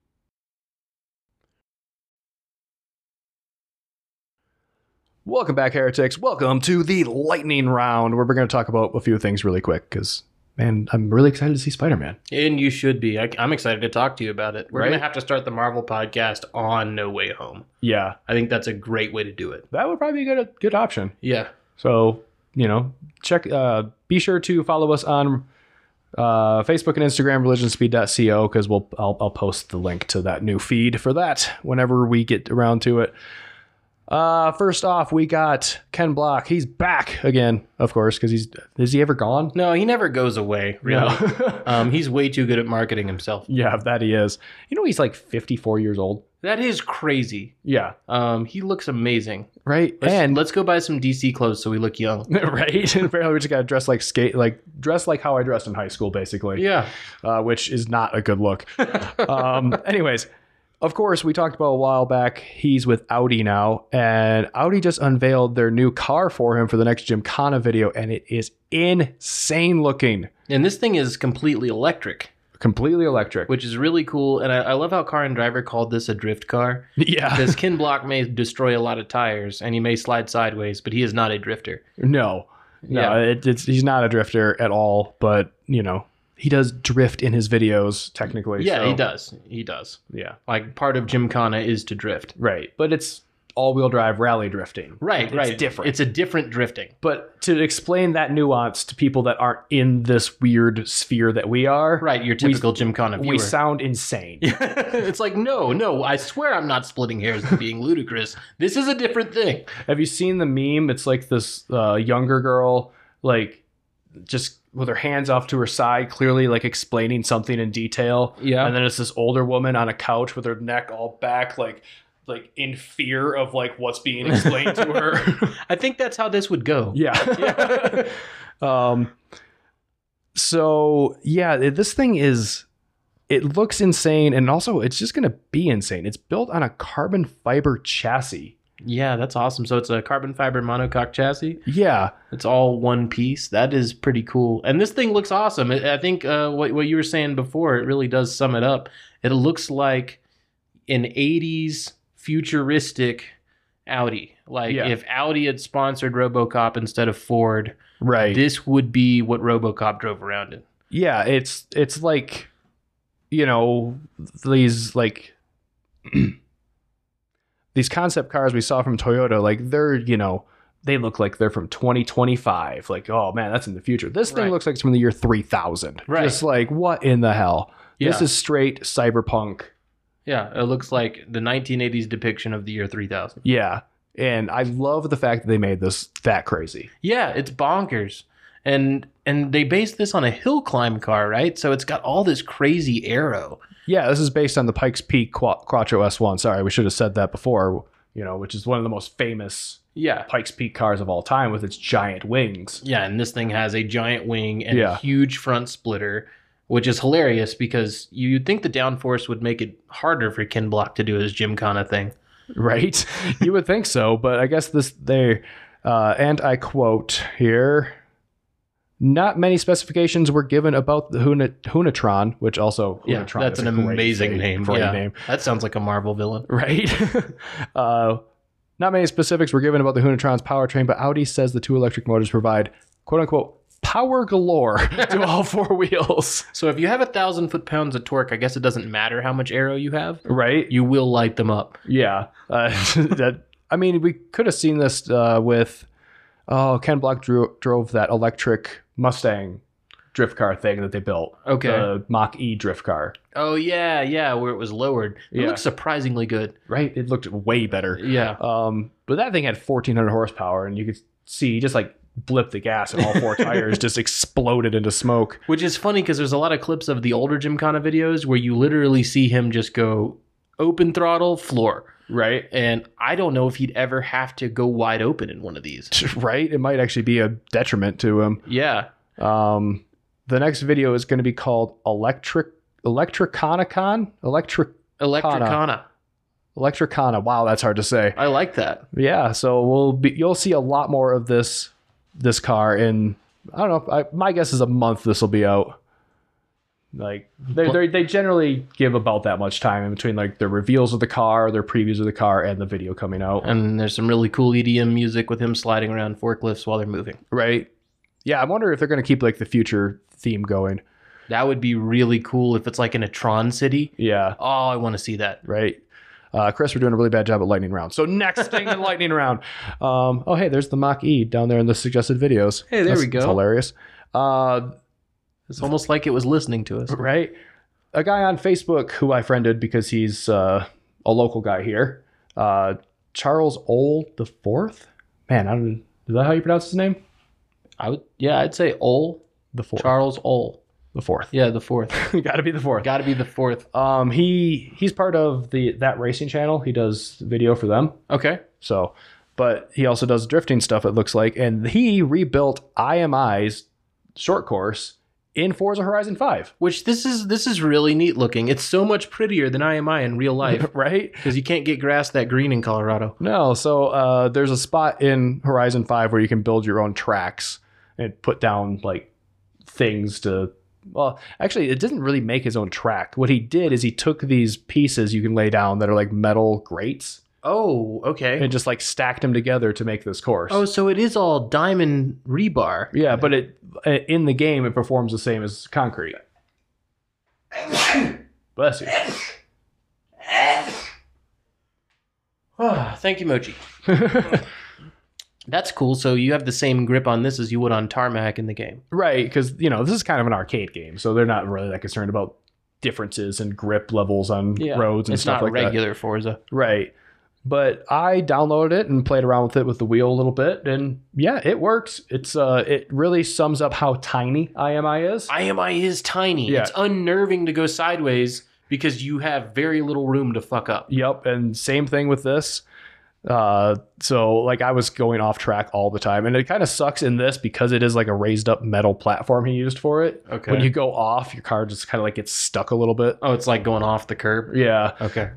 Welcome back, heretics. Welcome to the lightning round, where we're going to talk about a few things really quick because, man, I'm really excited to see Spider-Man. And you should be. I'm excited to talk to you about it. We're Right? going to have to start the Marvel podcast on No Way Home. Yeah, I think that's a great way to do it. that would probably be a good option. Yeah. So, you know, be sure to follow us on Facebook and Instagram, religionspeed.co, because I'll post the link to that new feed for that whenever we get around to it. First off, we got Ken Block. He's back again, of course, because is he ever gone? No, he never goes away, really. No. He's way too good at marketing himself. Yeah, that he is. You know, he's like 54 years old. That is crazy. Yeah. He looks amazing. Right. Let's go buy some DC clothes so we look young. Right. And apparently we just got to dress like how I dressed in high school, basically. Yeah. Which is not a good look. Anyways, of course, we talked about a while back, he's with Audi now, and Audi just unveiled their new car for him for the next Gymkhana video, and it is insane looking. And this thing is completely electric. Completely electric. which is really cool. And I love how Car and Driver called this a drift car. Yeah. Because Ken Block may destroy a lot of tires and he may slide sideways, but he is not a drifter. No, he's not a drifter at all. But he does drift in his videos technically. Yeah, so. He does. Yeah, Like part of Gymkhana is to drift. right. But it's all-wheel drive rally drifting. Right. It's different. It's a different drifting. But to explain that nuance to people that aren't in this weird sphere that we are, Right, your typical Gymkhana viewer. we sound insane. It's like, no, I swear I'm not splitting hairs and being ludicrous. This is a different thing. Have you seen the meme? It's like this younger girl, like just with her hands off to her side, clearly like explaining something in detail. Yeah. And then it's this older woman on a couch with her neck all back, like in fear of like what's being explained to her. I think that's how this would go. Yeah. So yeah, this thing it looks insane, and also it's just gonna be insane. It's built on a carbon fiber chassis. Yeah, that's awesome. So it's a carbon fiber monocoque chassis. Yeah. It's all one piece. That is pretty cool. And this thing looks awesome. I think what you were saying before, it really does sum it up. It looks like an 80s futuristic Audi. Like if Audi had sponsored RoboCop instead of Ford, Right. this would be what RoboCop drove around in. Yeah, it's like, these like these concept cars we saw from Toyota, like they're, they look like they're from 2025. Like, oh man, that's in the future. This thing Right. looks like it's from the year 3000. Right. Just like, what in the hell? This Yeah. is straight cyberpunk. Yeah, it looks like the 1980s depiction of the year 3000. Yeah. And I love the fact that they made this that crazy. Yeah, it's bonkers. And they based this on a hill climb car, right? So it's got all this crazy aero. Yeah, this is based on the Pikes Peak Quattro S1. Sorry, we should have said that before, which is one of the most famous Yeah. Pikes Peak cars of all time with its giant wings. Yeah, and this thing has a giant wing and Yeah. a huge front splitter, which is hilarious because you'd think the downforce would make it harder for Ken Block to do his Gymkhana thing. Right? You would think so, but I guess and I quote here, not many specifications were given about the Hunatron, which also, Yeah, Hunatron that's is an a great amazing name. Great Yeah. name. That sounds like a Marvel villain. Right? Not many specifics were given about the Hunatron's powertrain, but Audi says the two electric motors provide, quote unquote, power galore to all four wheels. So if you have 1,000 foot-pounds of torque, I guess it doesn't matter how much aero you have. Right? You will light them up. Yeah. We could have seen this with, Ken Block drove that electric Mustang drift car thing that they built. Okay. The Mach-E drift car. Oh, yeah, where it was lowered. It Yeah. looks surprisingly good. Right? It looked way better. Yeah. But that thing had 1,400 horsepower, and you could see he just like blipped the gas and all four tires just exploded into smoke. Which is funny because there's a lot of clips of the older Gymkhana videos where you literally see him just go open throttle, floor. Right? And I don't know if he'd ever have to go wide open in one of these. Right? It might actually be a detriment to him. Yeah. The next video is going to be called Electricana. Electricana. Wow, that's hard to say. I like that. Yeah, so you'll see a lot more of this car in, I don't know, my guess is a month this will be out. Like they generally give about that much time in between like their reveals of the car, their previews of the car, and the video coming out. And there's some really cool EDM music with him sliding around forklifts while they're moving. Right. Yeah, I wonder if they're going to keep like the future theme going. That would be really cool if it's like in a Tron city. Yeah. Oh, I want to see that. Right. Chris, we're doing a really bad job at lightning round. So next thing in lightning round. Hey, there's the Mach-E down there in the suggested videos. Hey, there we go. It's hilarious. It's almost like it was listening to us. Right. A guy on Facebook who I friended because he's a local guy here. Charles Ole the Fourth. Man, is that how you pronounce his name? I'd say Ole. The Fourth. Charles Ole. The Fourth. Yeah, the fourth. Got to be the fourth. Got to be the fourth. He's part of that racing channel. He does video for them. Okay. So, but he also does drifting stuff, it looks like, and he rebuilt IMI's short course in Forza Horizon 5. Which this is really neat looking. It's so much prettier than IMI in real life. Right? Because you can't get grass that green in Colorado. No, so there's a spot in Horizon 5 where you can build your own tracks and put down like things to Well, actually, it didn't really make his own track. What he did is he took these pieces you can lay down that are like metal grates Oh, okay. and just like stacked them together to make this course. Oh, so it is all diamond rebar. Yeah, but in the game, it performs the same as concrete. Bless you. Thank you, Mochi. That's cool. So you have the same grip on this as you would on tarmac in the game. Right, because, this is kind of an arcade game, so they're not really that concerned about differences in grip levels on roads and it's stuff not like that. regular Forza. Right. But I downloaded it and played around with it with the wheel a little bit, and yeah, it works. It really sums up how tiny IMI is. IMI is tiny. Yeah. It's unnerving to go sideways because you have very little room to fuck up. Yep, and same thing with this. So like I was going off track all the time, and it kind of sucks in this because it is like a raised up metal platform he used for it. Okay. When you go off, your car just kind of like gets stuck a little bit. Oh, it's like going off the curb. Yeah. Okay.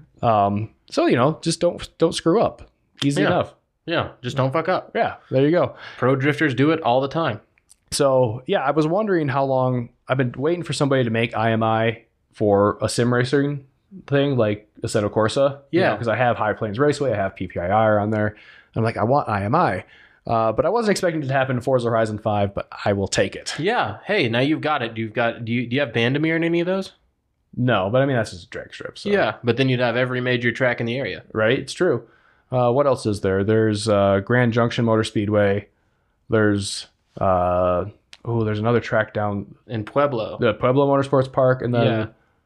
So just don't screw up. Easy enough. Yeah, just don't fuck up. Yeah, there you go. Pro drifters do it all the time. So yeah, I was wondering how long I've been waiting for somebody to make IMI for a sim racing thing like Assetto Corsa. Yeah. Because I have High Plains Raceway, I have PPIR on there. I'm like, I want IMI. But I wasn't expecting it to happen in Forza Horizon 5, but I will take it. Yeah. Hey, now you've got it. Do you have Bandamere in any of those? No, but I mean, that's just a drag strip. So. Yeah, but then you'd have every major track in the area. Right? It's true. What else is there? There's Grand Junction Motor Speedway. There's there's another track down In Pueblo. the Pueblo Motorsports Park, and then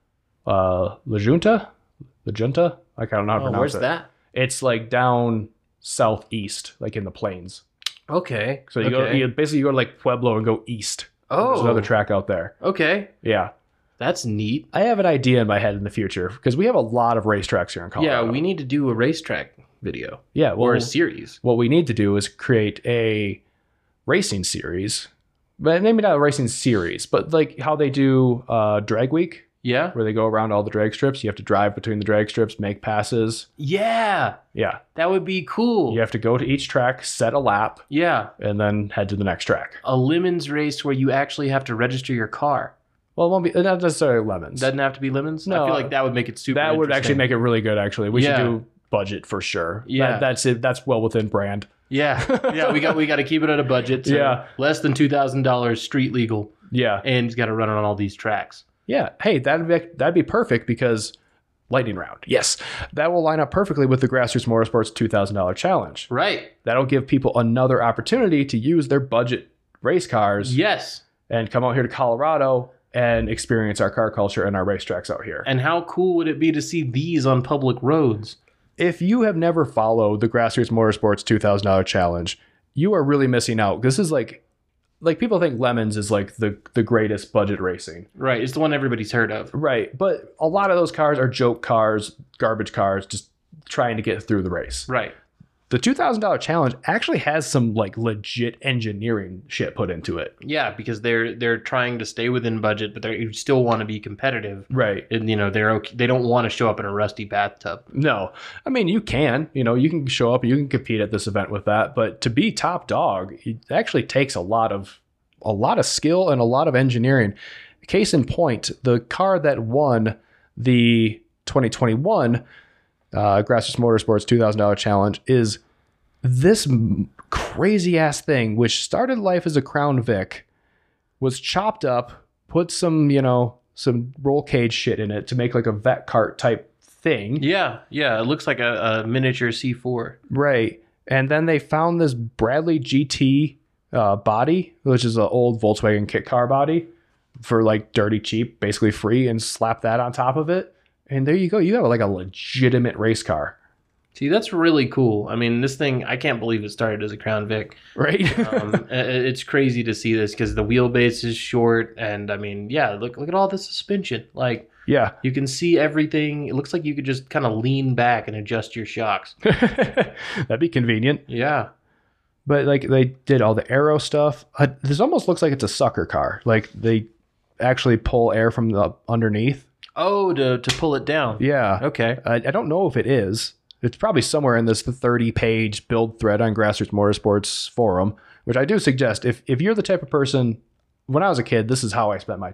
La Junta. I don't know how to pronounce where's it. that? It's like down southeast, like in the plains. Okay. So you go to like Pueblo and go east. Oh. There's another track out there. Okay. Yeah. That's neat. I have an idea in my head in the future because we have a lot of racetracks here in Colorado. Yeah, we need to do a racetrack video. Yeah, well, or a series. What we need to do is create a racing series, but maybe not a racing series, but like how they do Drag Week, Yeah? where they go around all the drag strips. You have to drive between the drag strips, make passes. Yeah. Yeah. That would be cool. You have to go to each track, set a lap, Yeah. and then head to the next track. A lemons race where you actually have to register your car. Well, it won't be not necessarily lemons. Doesn't have to be lemons? No. I feel like that would make it super That would actually interesting. make it really good, actually. We Yeah. should do budget for sure. Yeah. That's it. That's well within brand. Yeah. Yeah, we got to keep it at a budget. So Yeah. less than $2,000 street legal, Yeah. and it's got to run on all these tracks. Yeah. Hey, that'd be perfect because lightning round. Yes. That will line up perfectly with the Grassroots Motorsports $2,000 challenge. Right. That'll give people another opportunity to use their budget race cars Yes. and come out here to Colorado and experience our car culture and our racetracks out here. And how cool would it be to see these on public roads? If you have never followed the Grassroots Motorsports $2,000 challenge, you are really missing out. This is like people think Lemons is like the greatest budget racing. Right. It's the one everybody's heard of. Right. But a lot of those cars are joke cars, garbage cars, just trying to get through the race. Right. The $2,000 challenge actually has some like legit engineering shit put into it. Yeah, because they're trying to stay within budget, but they still want to be competitive. Right. And they're okay. They don't want to show up in a rusty bathtub. No. I mean, you can show up and you can compete at this event with that, but to be top dog, it actually takes a lot of skill and a lot of engineering. Case in point, the car that won the 2021 Grassroots Motorsports $2,000 challenge is this crazy ass thing, which started life as a Crown Vic, was chopped up, put some roll cage shit in it to make like a vet cart type thing. Yeah, yeah. It looks like a miniature C4. Right. And then they found this Bradley GT body, which is an old Volkswagen kit car body, for like dirty cheap, basically free, and slapped that on top of it. And there you go. You have like a legitimate race car. See, that's really cool. I mean, this thing, I can't believe it started as a Crown Vic. Right. It's crazy to see this because the wheelbase is short. And I mean, yeah, look at all the suspension. Like, yeah. you can see everything. It looks like you could just kind of lean back and adjust your shocks. That'd be convenient. Yeah. But like they did all the aero stuff. This almost looks like it's a sucker car. Like they actually pull air from the underneath. Oh, to pull it down. Yeah. Okay. I don't know if it is. It's probably somewhere in this 30-page build thread on Grassroots Motorsports forum, which I do suggest. If you're the type of person, when I was a kid, this is how I spent my time.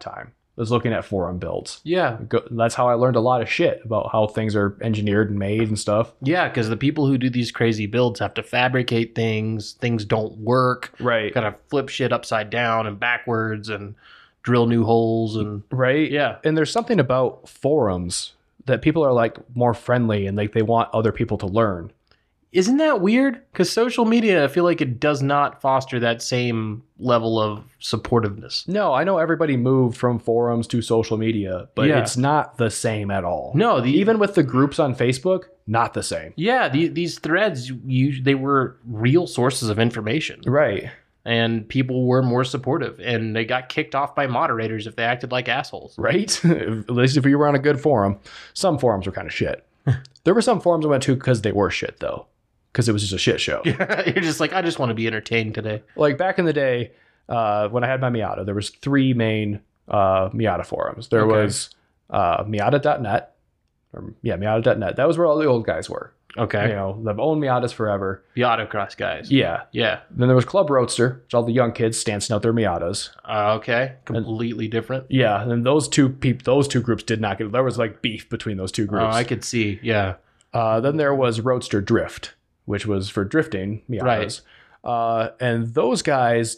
was looking at forum builds. Yeah. That's how I learned a lot of shit about how things are engineered and made and stuff. Yeah, because the people who do these crazy builds have to fabricate things. Things don't work. Right. Gotta flip shit upside down and backwards and drill new holes and Right. yeah. And there's something about forums that people are like more friendly and like they want other people to learn. Isn't that weird? Because social media, I feel like it does not foster that same level of supportiveness. No, I know everybody moved from forums to social media, but Yeah. it's not the same at all. No, Even with the groups on Facebook, not the same. Yeah, these threads, they were real sources of information. Right. And people were more supportive. And they got kicked off by moderators if they acted like assholes. Right? At least if you were on a good forum. Some forums were kind of shit. There were some forums I went to because they were shit, though. Because it was just a shit show. You're just like, I just want to be entertained today. Like back in the day, when I had my Miata, there was 3 main Miata forums. There was Miata.net. Miata.net. That was where all the old guys were. Okay. You know, they've owned Miatas forever. The autocross guys. Yeah. Yeah. Then there was Club Roadster, which all the young kids stancing out their Miatas. Okay. Completely different. Yeah, and then those two groups did not get. There was like beef between those two groups. Oh, I could see. Yeah. Then there was Roadster Drift, which was for drifting Miatas. Right. And those guys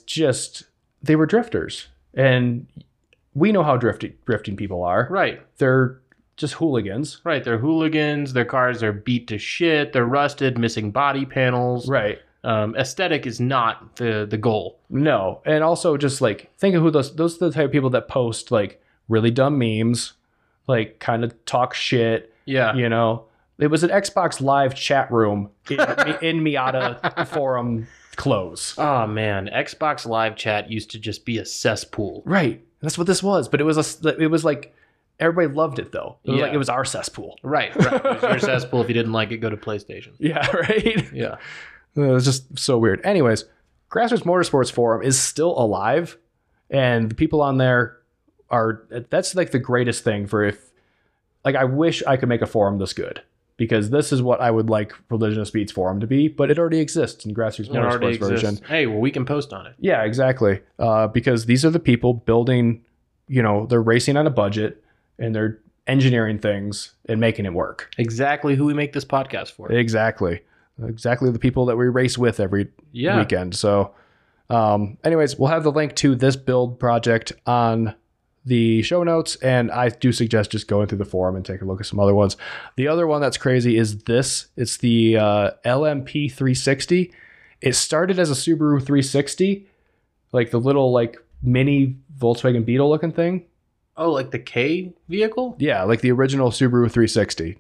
they were drifters, and we know how drifting people are. Right. They're just hooligans. Right. They're hooligans. Their cars are beat to shit. They're rusted, missing body panels. Right. Aesthetic is not the goal. No. And also just like, think of who those are the type of people that post like really dumb memes, like kind of talk shit. Yeah. You know, it was an Xbox Live chat room in Miata forum clothes. Oh man. Xbox Live chat used to just be a cesspool. Right. That's what this was. But it was like, everybody loved it though. It was like it was our cesspool. Right. It was your cesspool. If you didn't like it, go to PlayStation. Yeah, right. Yeah. It was just so weird. Anyways, Grassroots Motorsports Forum is still alive, and the people on there that's like the greatest thing for I wish I could make a forum this good, because this is what I would like Religion of Speed's forum to be, but it already exists in Grassroots Motorsports version. Hey, well, we can post on it. Yeah, exactly. Because these are the people building, they're racing on a budget, and they're engineering things and making it work. Exactly who we make this podcast for. Exactly the people that we race with every weekend. So anyways, we'll have the link to this build project on the show notes, and I do suggest just going through the forum and take a look at some other ones. The other one that's crazy is this. It's the LMP 360. It started as a Subaru 360, like the little like mini Volkswagen Beetle looking thing. Oh, like the K vehicle? Yeah, like the original Subaru 360.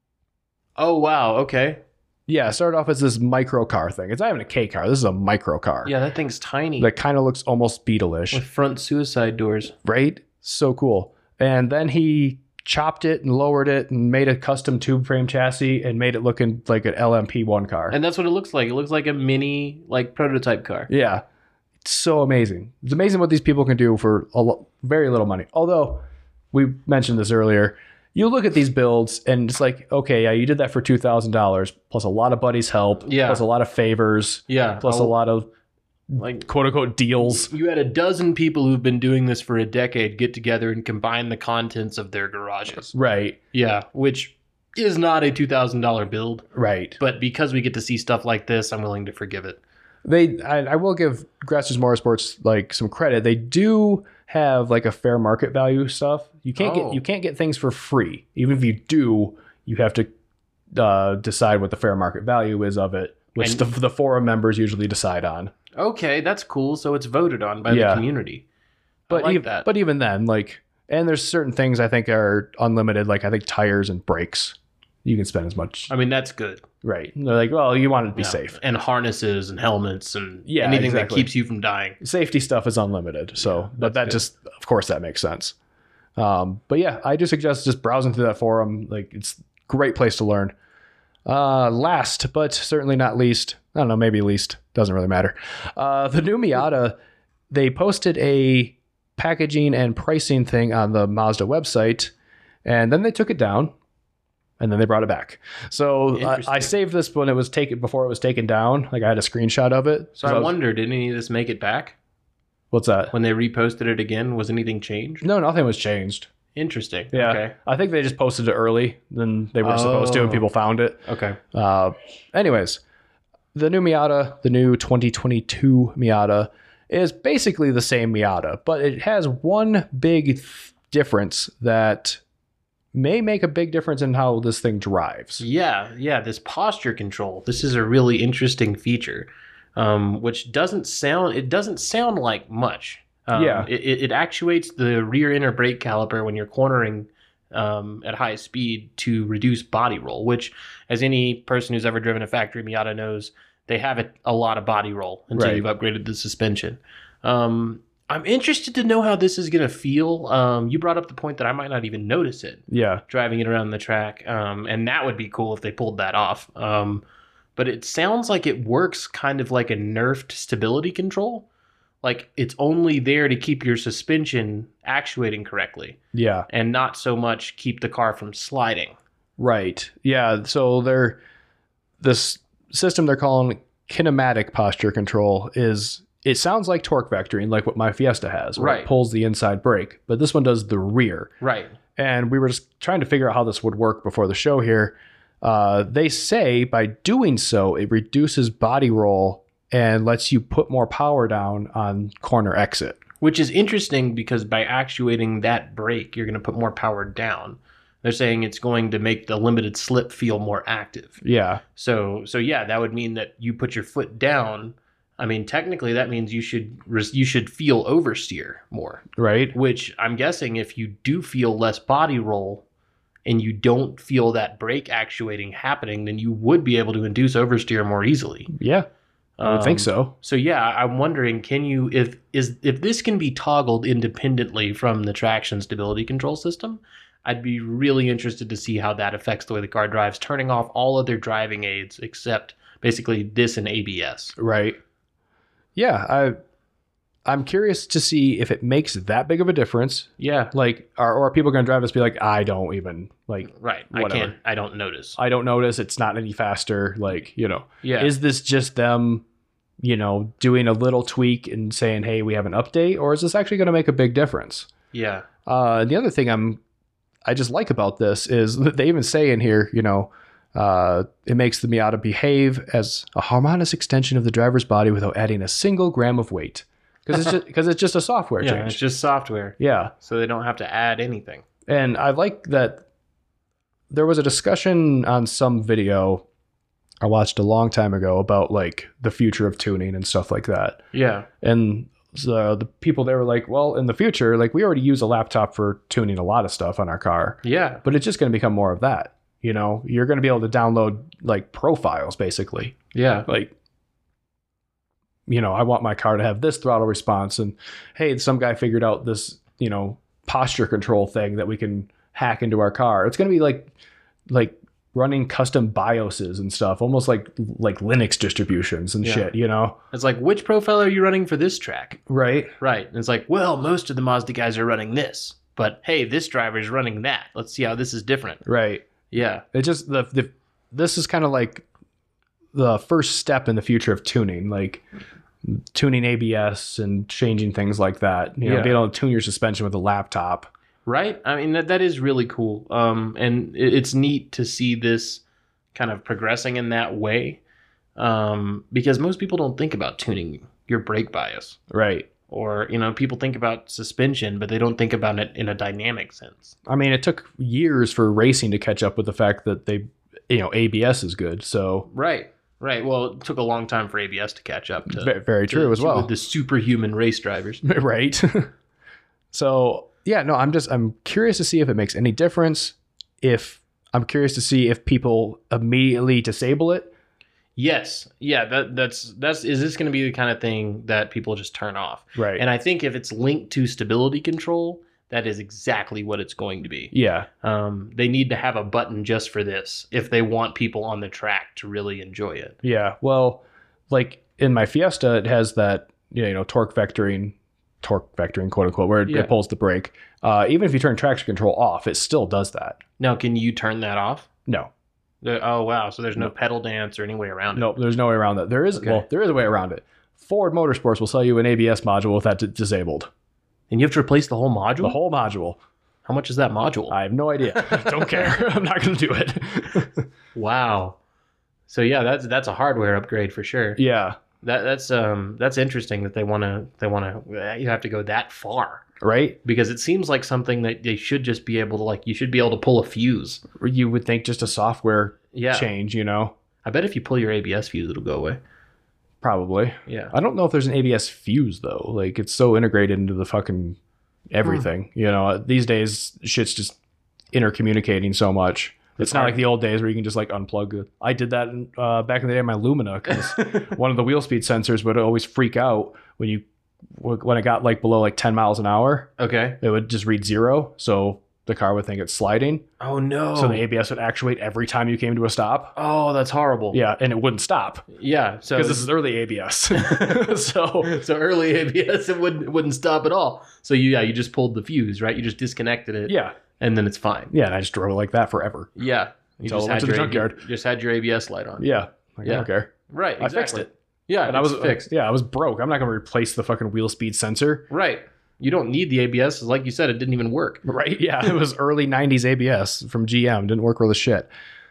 Oh, wow. Okay. Yeah, it started off as this micro car thing. It's not even a K car. This is a micro car. Yeah, that thing's tiny. That kind of looks almost Beetle-ish. With front suicide doors. Right? So cool. And then he chopped it and lowered it and made a custom tube frame chassis and made it looking like an LMP1 car. And that's what it looks like. It looks like a mini, like, prototype car. Yeah. It's so amazing. It's amazing what these people can do for very little money. Although, we mentioned this earlier, you look at these builds and it's like, okay, yeah, you did that for $2,000 plus a lot of buddies' help, plus a lot of favors, plus a lot of like quote unquote deals. You had a dozen people who've been doing this for a decade get together and combine the contents of their garages. Right. Yeah, which is not a $2,000 build. Right. But because we get to see stuff like this, I'm willing to forgive it. I will give Grassroots Motorsports like some credit. They do have like a fair market value stuff. You can't get things for free. Even if you do, you have to decide what the fair market value is of it, which the forum members usually decide on. Okay, that's cool. So it's voted on by the community. But but even then, like, and there's certain things I think are unlimited. Like I think tires and brakes, you can spend as much. I mean, that's good. Right. And they're like, well, you want it to be safe. And harnesses and helmets and anything that keeps you from dying. Safety stuff is unlimited. So, but that just, of course, that makes sense. But yeah, I do suggest just browsing through that forum. Like, it's a great place to learn. Last, but certainly not least, I don't know, maybe least, doesn't really matter. The new Miata, they posted a packaging and pricing thing on the Mazda website, and then they took it down. And then they brought it back. So I saved this when it was before it was taken down. Like I had a screenshot of it. So I wonder, did any of this make it back? What's that? When they reposted it again, was anything changed? No, nothing was changed. Interesting. Yeah. Okay. I think they just posted it early than they were supposed to, and people found it. Okay. Anyways, the new Miata, the new 2022 Miata, is basically the same Miata, but it has one big difference that may make a big difference in how this thing drives. Yeah. This posture control. This is a really interesting feature, which doesn't sound like much. It actuates the rear inner brake caliper when you're cornering at high speed to reduce body roll, which, as any person who's ever driven a factory Miata knows, they have a lot of body roll until you've upgraded the suspension. I'm interested to know how this is going to feel. You brought up the point that I might not even notice it. Yeah. Driving it around the track. And that would be cool if they pulled that off. But it sounds like it works kind of like a nerfed stability control. Like it's only there to keep your suspension actuating correctly. Yeah. And not so much keep the car from sliding. Right. Yeah. So this system they're calling kinematic posture control it sounds like torque vectoring, like what my Fiesta has, where it pulls the inside brake, but this one does the rear. Right. And we were just trying to figure out how this would work before the show here. They say by doing so, it reduces body roll and lets you put more power down on corner exit. Which is interesting because by actuating that brake, you're going to put more power down. They're saying it's going to make the limited slip feel more active. Yeah. So yeah, that would mean that you put your foot down. I mean, technically, that means you should feel oversteer more. Right. Which I'm guessing if you do feel less body roll and you don't feel that brake actuating happening, then you would be able to induce oversteer more easily. Yeah. I would think so. So yeah, I'm wondering, can you, if this can be toggled independently from the traction stability control system, I'd be really interested to see how that affects the way the car drives, turning off all other driving aids except basically this and ABS. Right. Yeah, I'm curious to see if it makes that big of a difference. Yeah. Like, are people going to drive this be like, I don't even, like, right. Whatever. I don't notice. I don't notice. It's not any faster. Like, Yeah. Is this just them, doing a little tweak and saying, hey, we have an update? Or is this actually going to make a big difference? Yeah. The other thing I just like about this is that they even say in here, it makes the Miata behave as a harmonious extension of the driver's body without adding a single gram of weight. Because it's just a software change. It's just software. Yeah. So they don't have to add anything. And I like that there was a discussion on some video I watched a long time ago about like the future of tuning and stuff like that. Yeah. And the people there were like, well, in the future, like we already use a laptop for tuning a lot of stuff on our car. Yeah. But it's just going to become more of that. You're going to be able to download like profiles basically. Yeah. Like, I want my car to have this throttle response. And hey, some guy figured out this, posture control thing that we can hack into our car. It's going to be like running custom BIOSes and stuff, almost like Linux distributions and shit, It's like, which profile are you running for this track? Right. Right. And it's like, well, most of the Mazda guys are running this, but hey, this driver is running that. Let's see how this is different. Right. Yeah. It just, this is kind of like the first step in the future of tuning, like tuning ABS and changing things like that. Being able to tune your suspension with a laptop. Right. I mean, that is really cool. And it's neat to see this kind of progressing in that way. Because most people don't think about tuning your brake bias. Right. Or, people think about suspension, but they don't think about it in a dynamic sense. I mean, it took years for racing to catch up with the fact that ABS is good. So Right. Well, it took a long time for ABS to catch up to. Very true as well. The superhuman race drivers. Right. So, yeah, no, I'm curious to see if it makes any difference. I'm curious to see if people immediately disable it. Yes. Yeah, that's is this going to be the kind of thing that people just turn off? Right. And I think if it's linked to stability control, that is exactly what it's going to be. Yeah. They need to have a button just for this if they want people on the track to really enjoy it. Yeah. Well, like in my Fiesta, it has that, torque vectoring, quote unquote, where it pulls the brake. Even if you turn traction control off, it still does that. Now, can you turn that off? No. Oh, wow. So there's no pedal dance or any way around it? No, there's no way around that. There is, there is a way around it. Ford Motorsports will sell you an ABS module with that disabled. And you have to replace the whole module? The whole module. How much is that module? I have no idea. Don't care. I'm not going to do it. Wow. So yeah, that's a hardware upgrade for sure. Yeah. That's interesting that they want to you have to go that far. Right? Because it seems like something that they should just be able to, like, you should be able to pull a fuse. You would think just a software Yeah. change, you know? I bet if you pull your ABS fuse, it'll go away. Probably. Yeah. I don't know if there's an ABS fuse though. Like it's so integrated into the fucking everything. You know, these days shit's just intercommunicating so much. It's not like the old days where you can just like unplug it. I did that back in the day in my Lumina because one of the wheel speed sensors would always freak out when it got like below like 10 miles an hour. Okay. It would just read 0. So the car would think it's sliding. Oh no. So the ABS would actuate every time you came to a stop. Oh, that's horrible. Yeah, and it wouldn't stop. Yeah. So Because this is early ABS. so early ABS, it wouldn't stop at all. So you just pulled the fuse, right? You just disconnected it. yeah. And then it's fine. Yeah, and I just drove it like that forever. Yeah. You Until I went to the junkyard. just had your ABS light on. Yeah. Like, I Yeah. don't care. Right. Exactly. I fixed it. Yeah. And I was fixed. Yeah, I was broke. I'm not going to replace the fucking wheel speed sensor. Right. You don't need the ABS. Like you said, it didn't even work. Right? Yeah, it was early 90s ABS from GM. Didn't work worth a shit.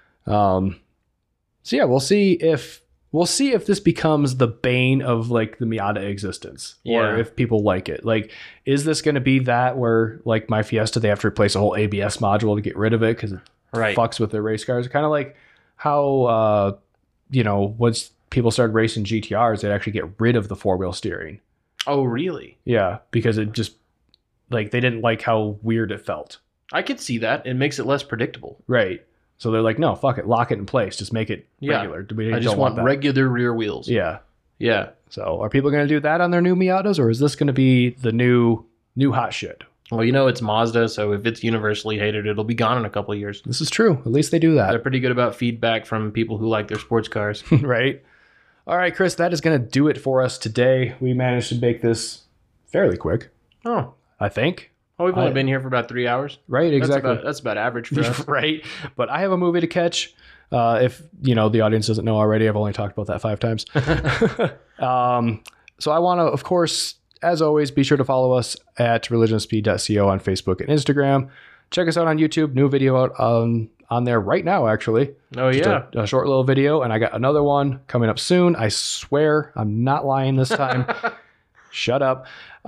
So yeah, we'll see if this becomes the bane of like the Miata existence, or Yeah. if people like it. Like, is this going to be that where like my Fiesta, they have to replace a whole ABS module to get rid of it because it Right. fucks with their race cars? Kind of like how once people started racing GTRs, they'd actually get rid of the 4-wheel steering. Oh, really? Yeah, because it just like they didn't like how weird it felt. I could see that. It makes it less predictable. Right. So they're like, no, fuck it, lock it in place, just make it Yeah. regular. We I just don't want that. regular rear wheels. Yeah. Yeah. So are people going to do that on their new Miatas, or is this going to be the new hot shit? Well, it's Mazda, so if it's universally hated, it'll be gone in a couple of years. This is true. At least they do They're that. pretty good about feedback from people who like their sports cars. Right. All right, Chris, that is going to do it for us today. We managed to make this fairly quick, Oh. I think. Oh, we've only been here for about 3 hours. Right, exactly. That's about average for us. Right. But I have a movie to catch. If the audience doesn't know already, I've only talked about that 5 times. So I want to, of course, as always, be sure to follow us at religionsspeed.co on Facebook and Instagram. Check us out on YouTube. New video out on there right now, actually. Oh, Just yeah. a short little video. And I got another one coming up soon. I swear I'm not lying this time. Shut up.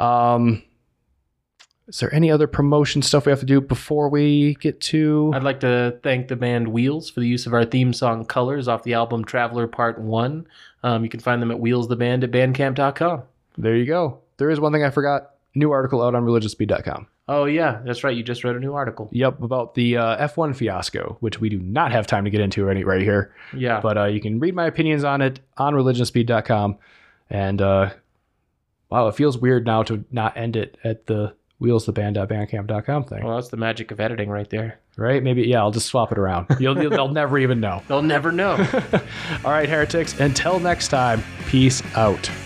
Is there any other promotion stuff we have to do before we get to... I'd like to thank the band Wheels for the use of our theme song Colors off the album Traveler Part 1. You can find them at Wheels the Band at bandcamp.com. There you go. There is one thing I forgot. New article out on religionsspeed.com. Oh, yeah. That's right. You just wrote a new article. Yep, about the F1 fiasco, which we do not have time to get into right here. Yeah. But you can read my opinions on it on religionsspeed.com. And, wow, it feels weird now to not end it at the wheelstheband.bandcamp.com thing. Well, that's the magic of editing right there. Right? Maybe, yeah, I'll just swap it around. They'll never even know. They'll never know. All right, heretics, until next time, peace out.